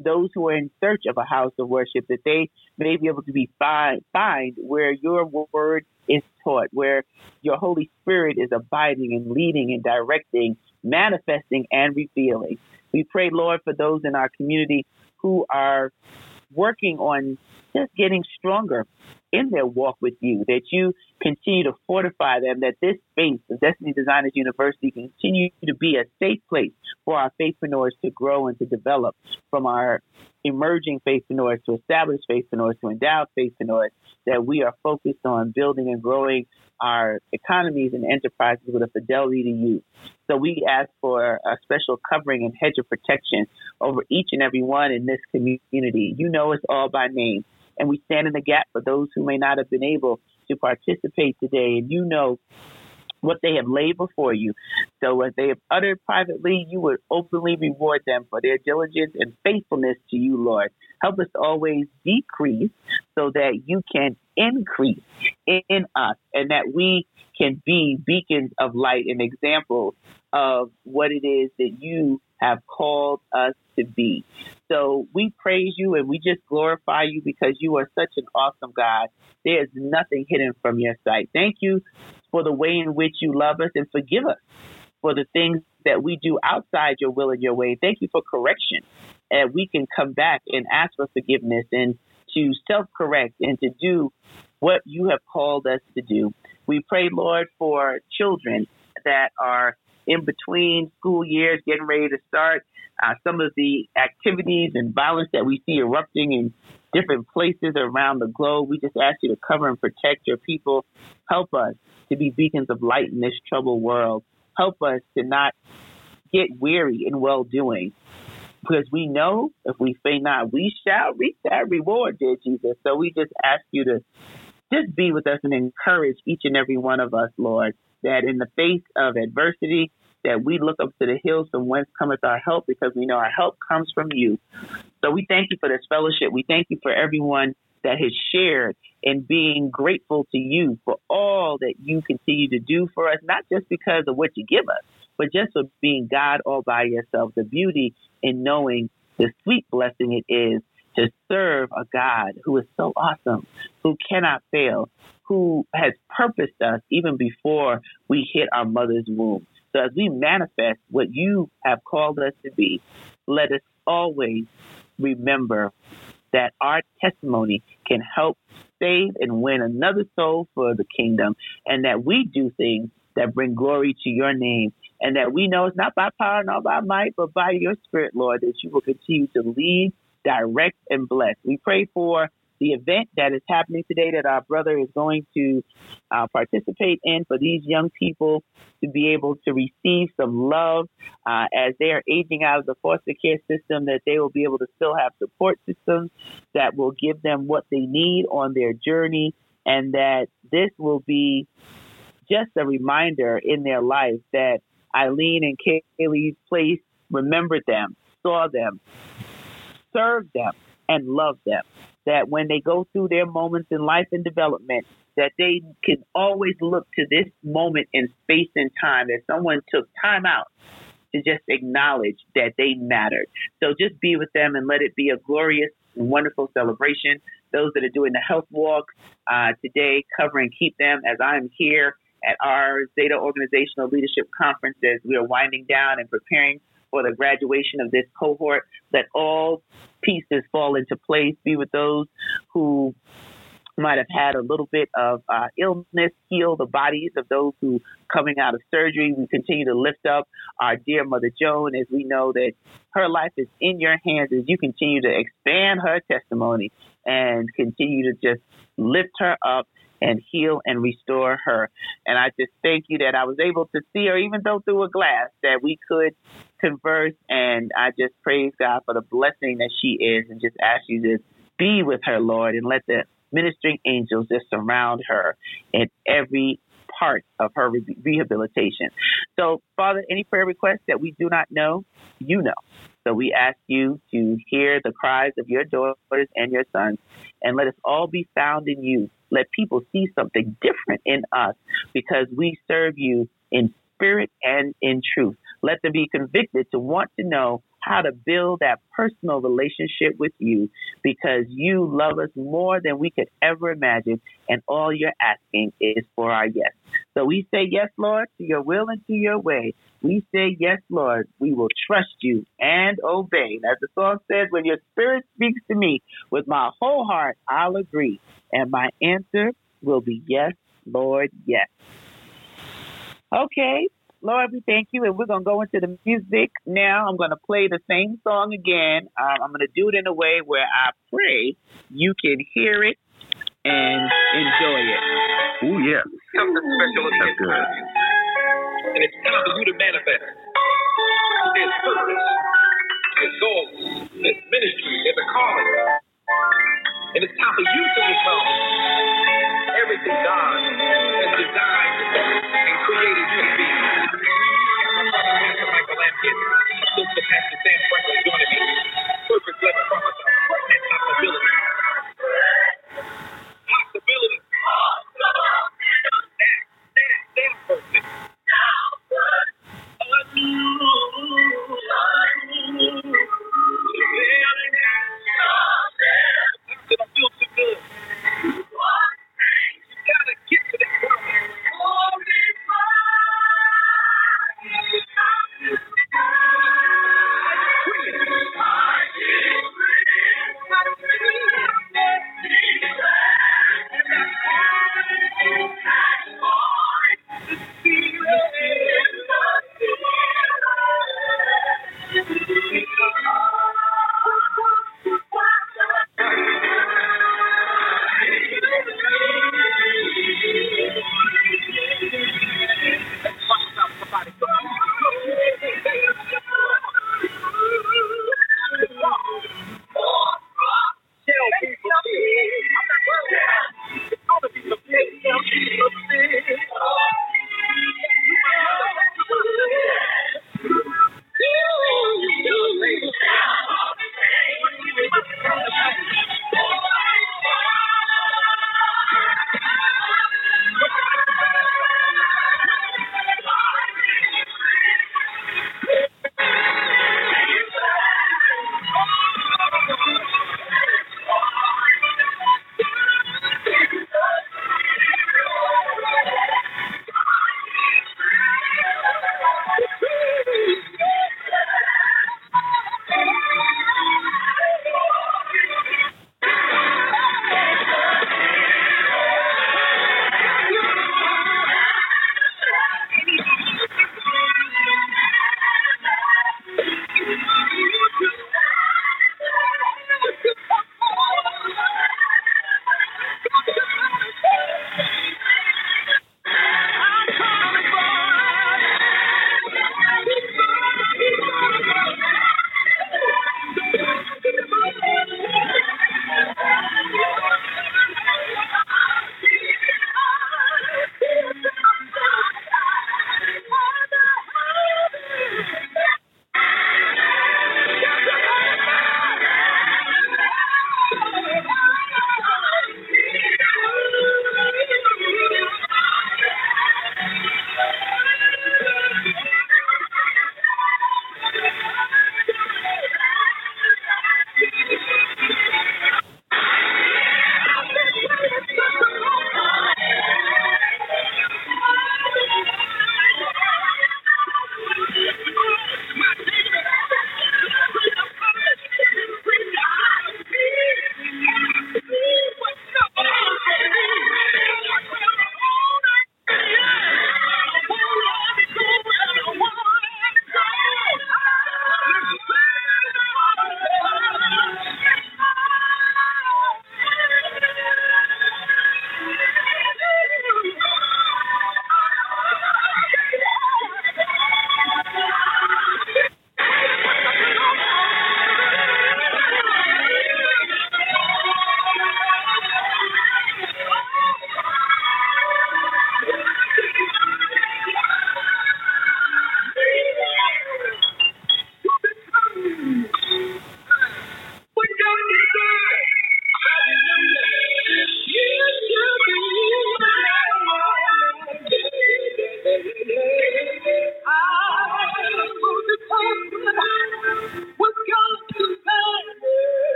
those who are in search of a house of worship, that they may be able to be find where your word is taught, where your Holy Spirit is abiding and leading and directing, manifesting and revealing. We pray, Lord, for those in our community who are working on just getting stronger in their walk with you, that you continue to fortify them, that this space, the Destiny Designers University, continue to be a safe place for our faithpreneurs to grow and to develop, from our emerging faithpreneurs to established faithpreneurs to endowed faithpreneurs, that we are focused on building and growing our economies and enterprises with a fidelity to you. So we ask for a special covering and hedge of protection over each and every one in this community. You know us all by name, and we stand in the gap for those who may not have been able to participate today. And you know what they have laid before you. So as they have uttered privately, you would openly reward them for their diligence and faithfulness to you, Lord. Help us always decrease so that you can increase in us, and that we can be beacons of light and examples of what it is that you have called us to be. So we praise you and we just glorify you because you are such an awesome God. There is nothing hidden from your sight. Thank you for the way in which you love us, and forgive us for the things that we do outside your will and your way. Thank you for correction. And we can come back and ask for forgiveness and to self-correct and to do what you have called us to do. We pray, Lord, for children that are in between school years, getting ready to start. Some of the activities and violence that we see erupting in different places around the globe, we just ask you to cover and protect your people. Help us to be beacons of light in this troubled world. Help us to not get weary in well-doing, because we know if we faint not, we shall reap that reward, dear Jesus. So we just ask you to just be with us and encourage each and every one of us, Lord, that in the face of adversity, that we look up to the hills from whence cometh our help, because we know our help comes from you. So we thank you for this fellowship. We thank you for everyone that has shared in being grateful to you for all that you continue to do for us, not just because of what you give us, but just for being God all by yourself. The beauty in knowing the sweet blessing it is to serve a God who is so awesome, who cannot fail, who has purposed us even before we hit our mother's womb. So as we manifest what you have called us to be, let us always remember that our testimony can help save and win another soul for the kingdom, and that we do things that bring glory to your name, and that we know it's not by power nor by might, but by your Spirit, Lord, that you will continue to lead, direct, and bless. We pray for the event that is happening today that our brother is going to participate in, for these young people to be able to receive some love as they are aging out of the foster care system, that they will be able to still have support systems that will give them what they need on their journey, and that this will be just a reminder in their life that Eileen and Kaylee's place remembered them, saw them, served them, and loved them. That when they go through their moments in life and development, that they can always look to this moment in space and time, that someone took time out to just acknowledge that they mattered. So just be with them and let it be a glorious and wonderful celebration. Those that are doing the health walk today, cover and keep them, as I'm here at our Zeta Organizational Leadership Conference as we are winding down and preparing for the graduation of this cohort. Let all pieces fall into place. Be with those who might have had a little bit of illness. Heal the bodies of those who coming out of surgery. We continue to lift up our dear Mother Joan, as we know that her life is in your hands, as you continue to expand her testimony and continue to just lift her up and heal and restore her. And I just thank you that I was able to see her, even though through a glass, that we could converse. And I just praise God for the blessing that she is, and just ask you to be with her, Lord, and let the ministering angels just surround her in every part of her rehabilitation. So, Father, any prayer requests that we do not know, you know. So we ask you to hear the cries of your daughters and your sons, and let us all be found in you. Let people see something different in us because we serve you in spirit and in truth. Let them be convicted to want to know how to build that personal relationship with you, because you love us more than we could ever imagine. And all you're asking is for our yes. So we say yes, Lord, to your will and to your way. We say yes, Lord. We will trust you and obey. As the song says, when your spirit speaks to me, with my whole heart, I'll agree. And my answer will be yes, Lord, yes. Okay, Lord, we thank you. And we're going to go into the music now. I'm going to play the same song again. I'm going to do it in a way where I pray you can hear it and enjoy it. Ooh, yeah. Something special in That's good. And it's time for you to manifest. There's purpose, there's goal, there's ministry, there's a calling. And it's time for you to become everything God has designed and created you to be. My brother, Pastor Michael Lampkin, Sister Pastor Sam Franklin joining me. Purpose, let's prophesy. And possibility. Possibility. That person. I feel too good. You gotta get to that promise.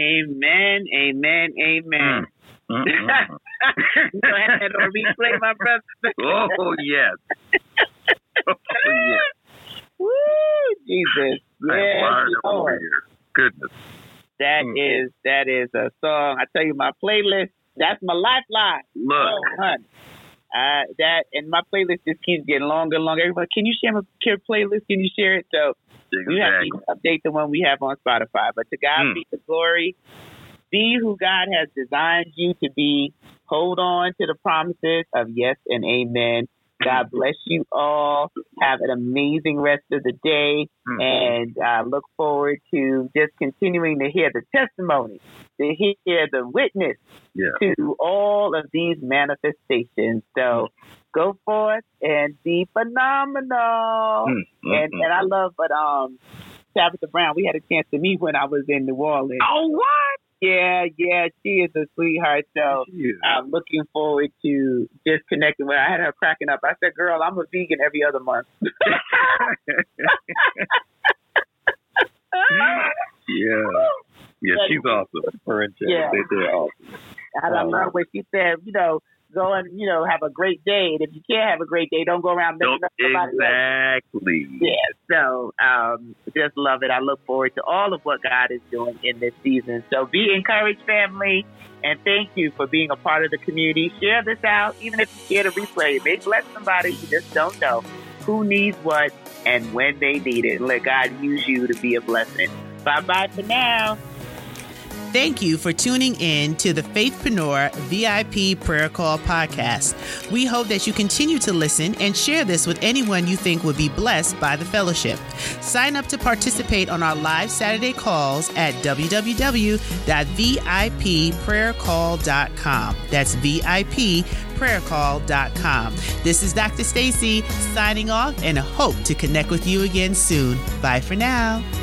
Amen. Amen. Amen. You don't have that on replay, my brother. Oh, yes. Oh, yes. Woo, Jesus. Yes, Lord. Goodness. That is a song. I tell you, my playlist, that's my lifeline. Look. Oh, honey. That and my playlist just keeps getting longer and longer. Everybody, can you share my playlist? Can you share it? So we have to update the one we have on Spotify. But to God be the glory. Be who God has designed you to be. Hold on to the promises of yes and amen. God bless you all. Have an amazing rest of the day. And look forward to just continuing to hear the testimony, to hear the witness to all of these manifestations. So go forth and be phenomenal. And I love, Tabitha Brown, we had a chance to meet when I was in New Orleans. Oh, what? Yeah, she is a sweetheart. So I'm looking forward to just connecting with her. I had her cracking up. I said, girl, I'm a vegan every other month. Yeah, she's awesome. Her and Jay, they're awesome. I love what she said, go and, have a great day. And if you can't have a great day, don't go around messing up somebody else. Exactly. Yeah, so just love it. I look forward to all of what God is doing in this season. So be encouraged, family, and thank you for being a part of the community. Share this out, even if you share the replay. It may bless somebody. You just don't know who needs what and when they need it. And let God use you to be a blessing. Bye-bye for now. Thank you for tuning in to the Faithpreneur VIP Prayer Call podcast. We hope that you continue to listen and share this with anyone you think would be blessed by the fellowship. Sign up to participate on our live Saturday calls at www.vipprayercall.com. That's vipprayercall.com. This is Dr. Stacy signing off and hope to connect with you again soon. Bye for now.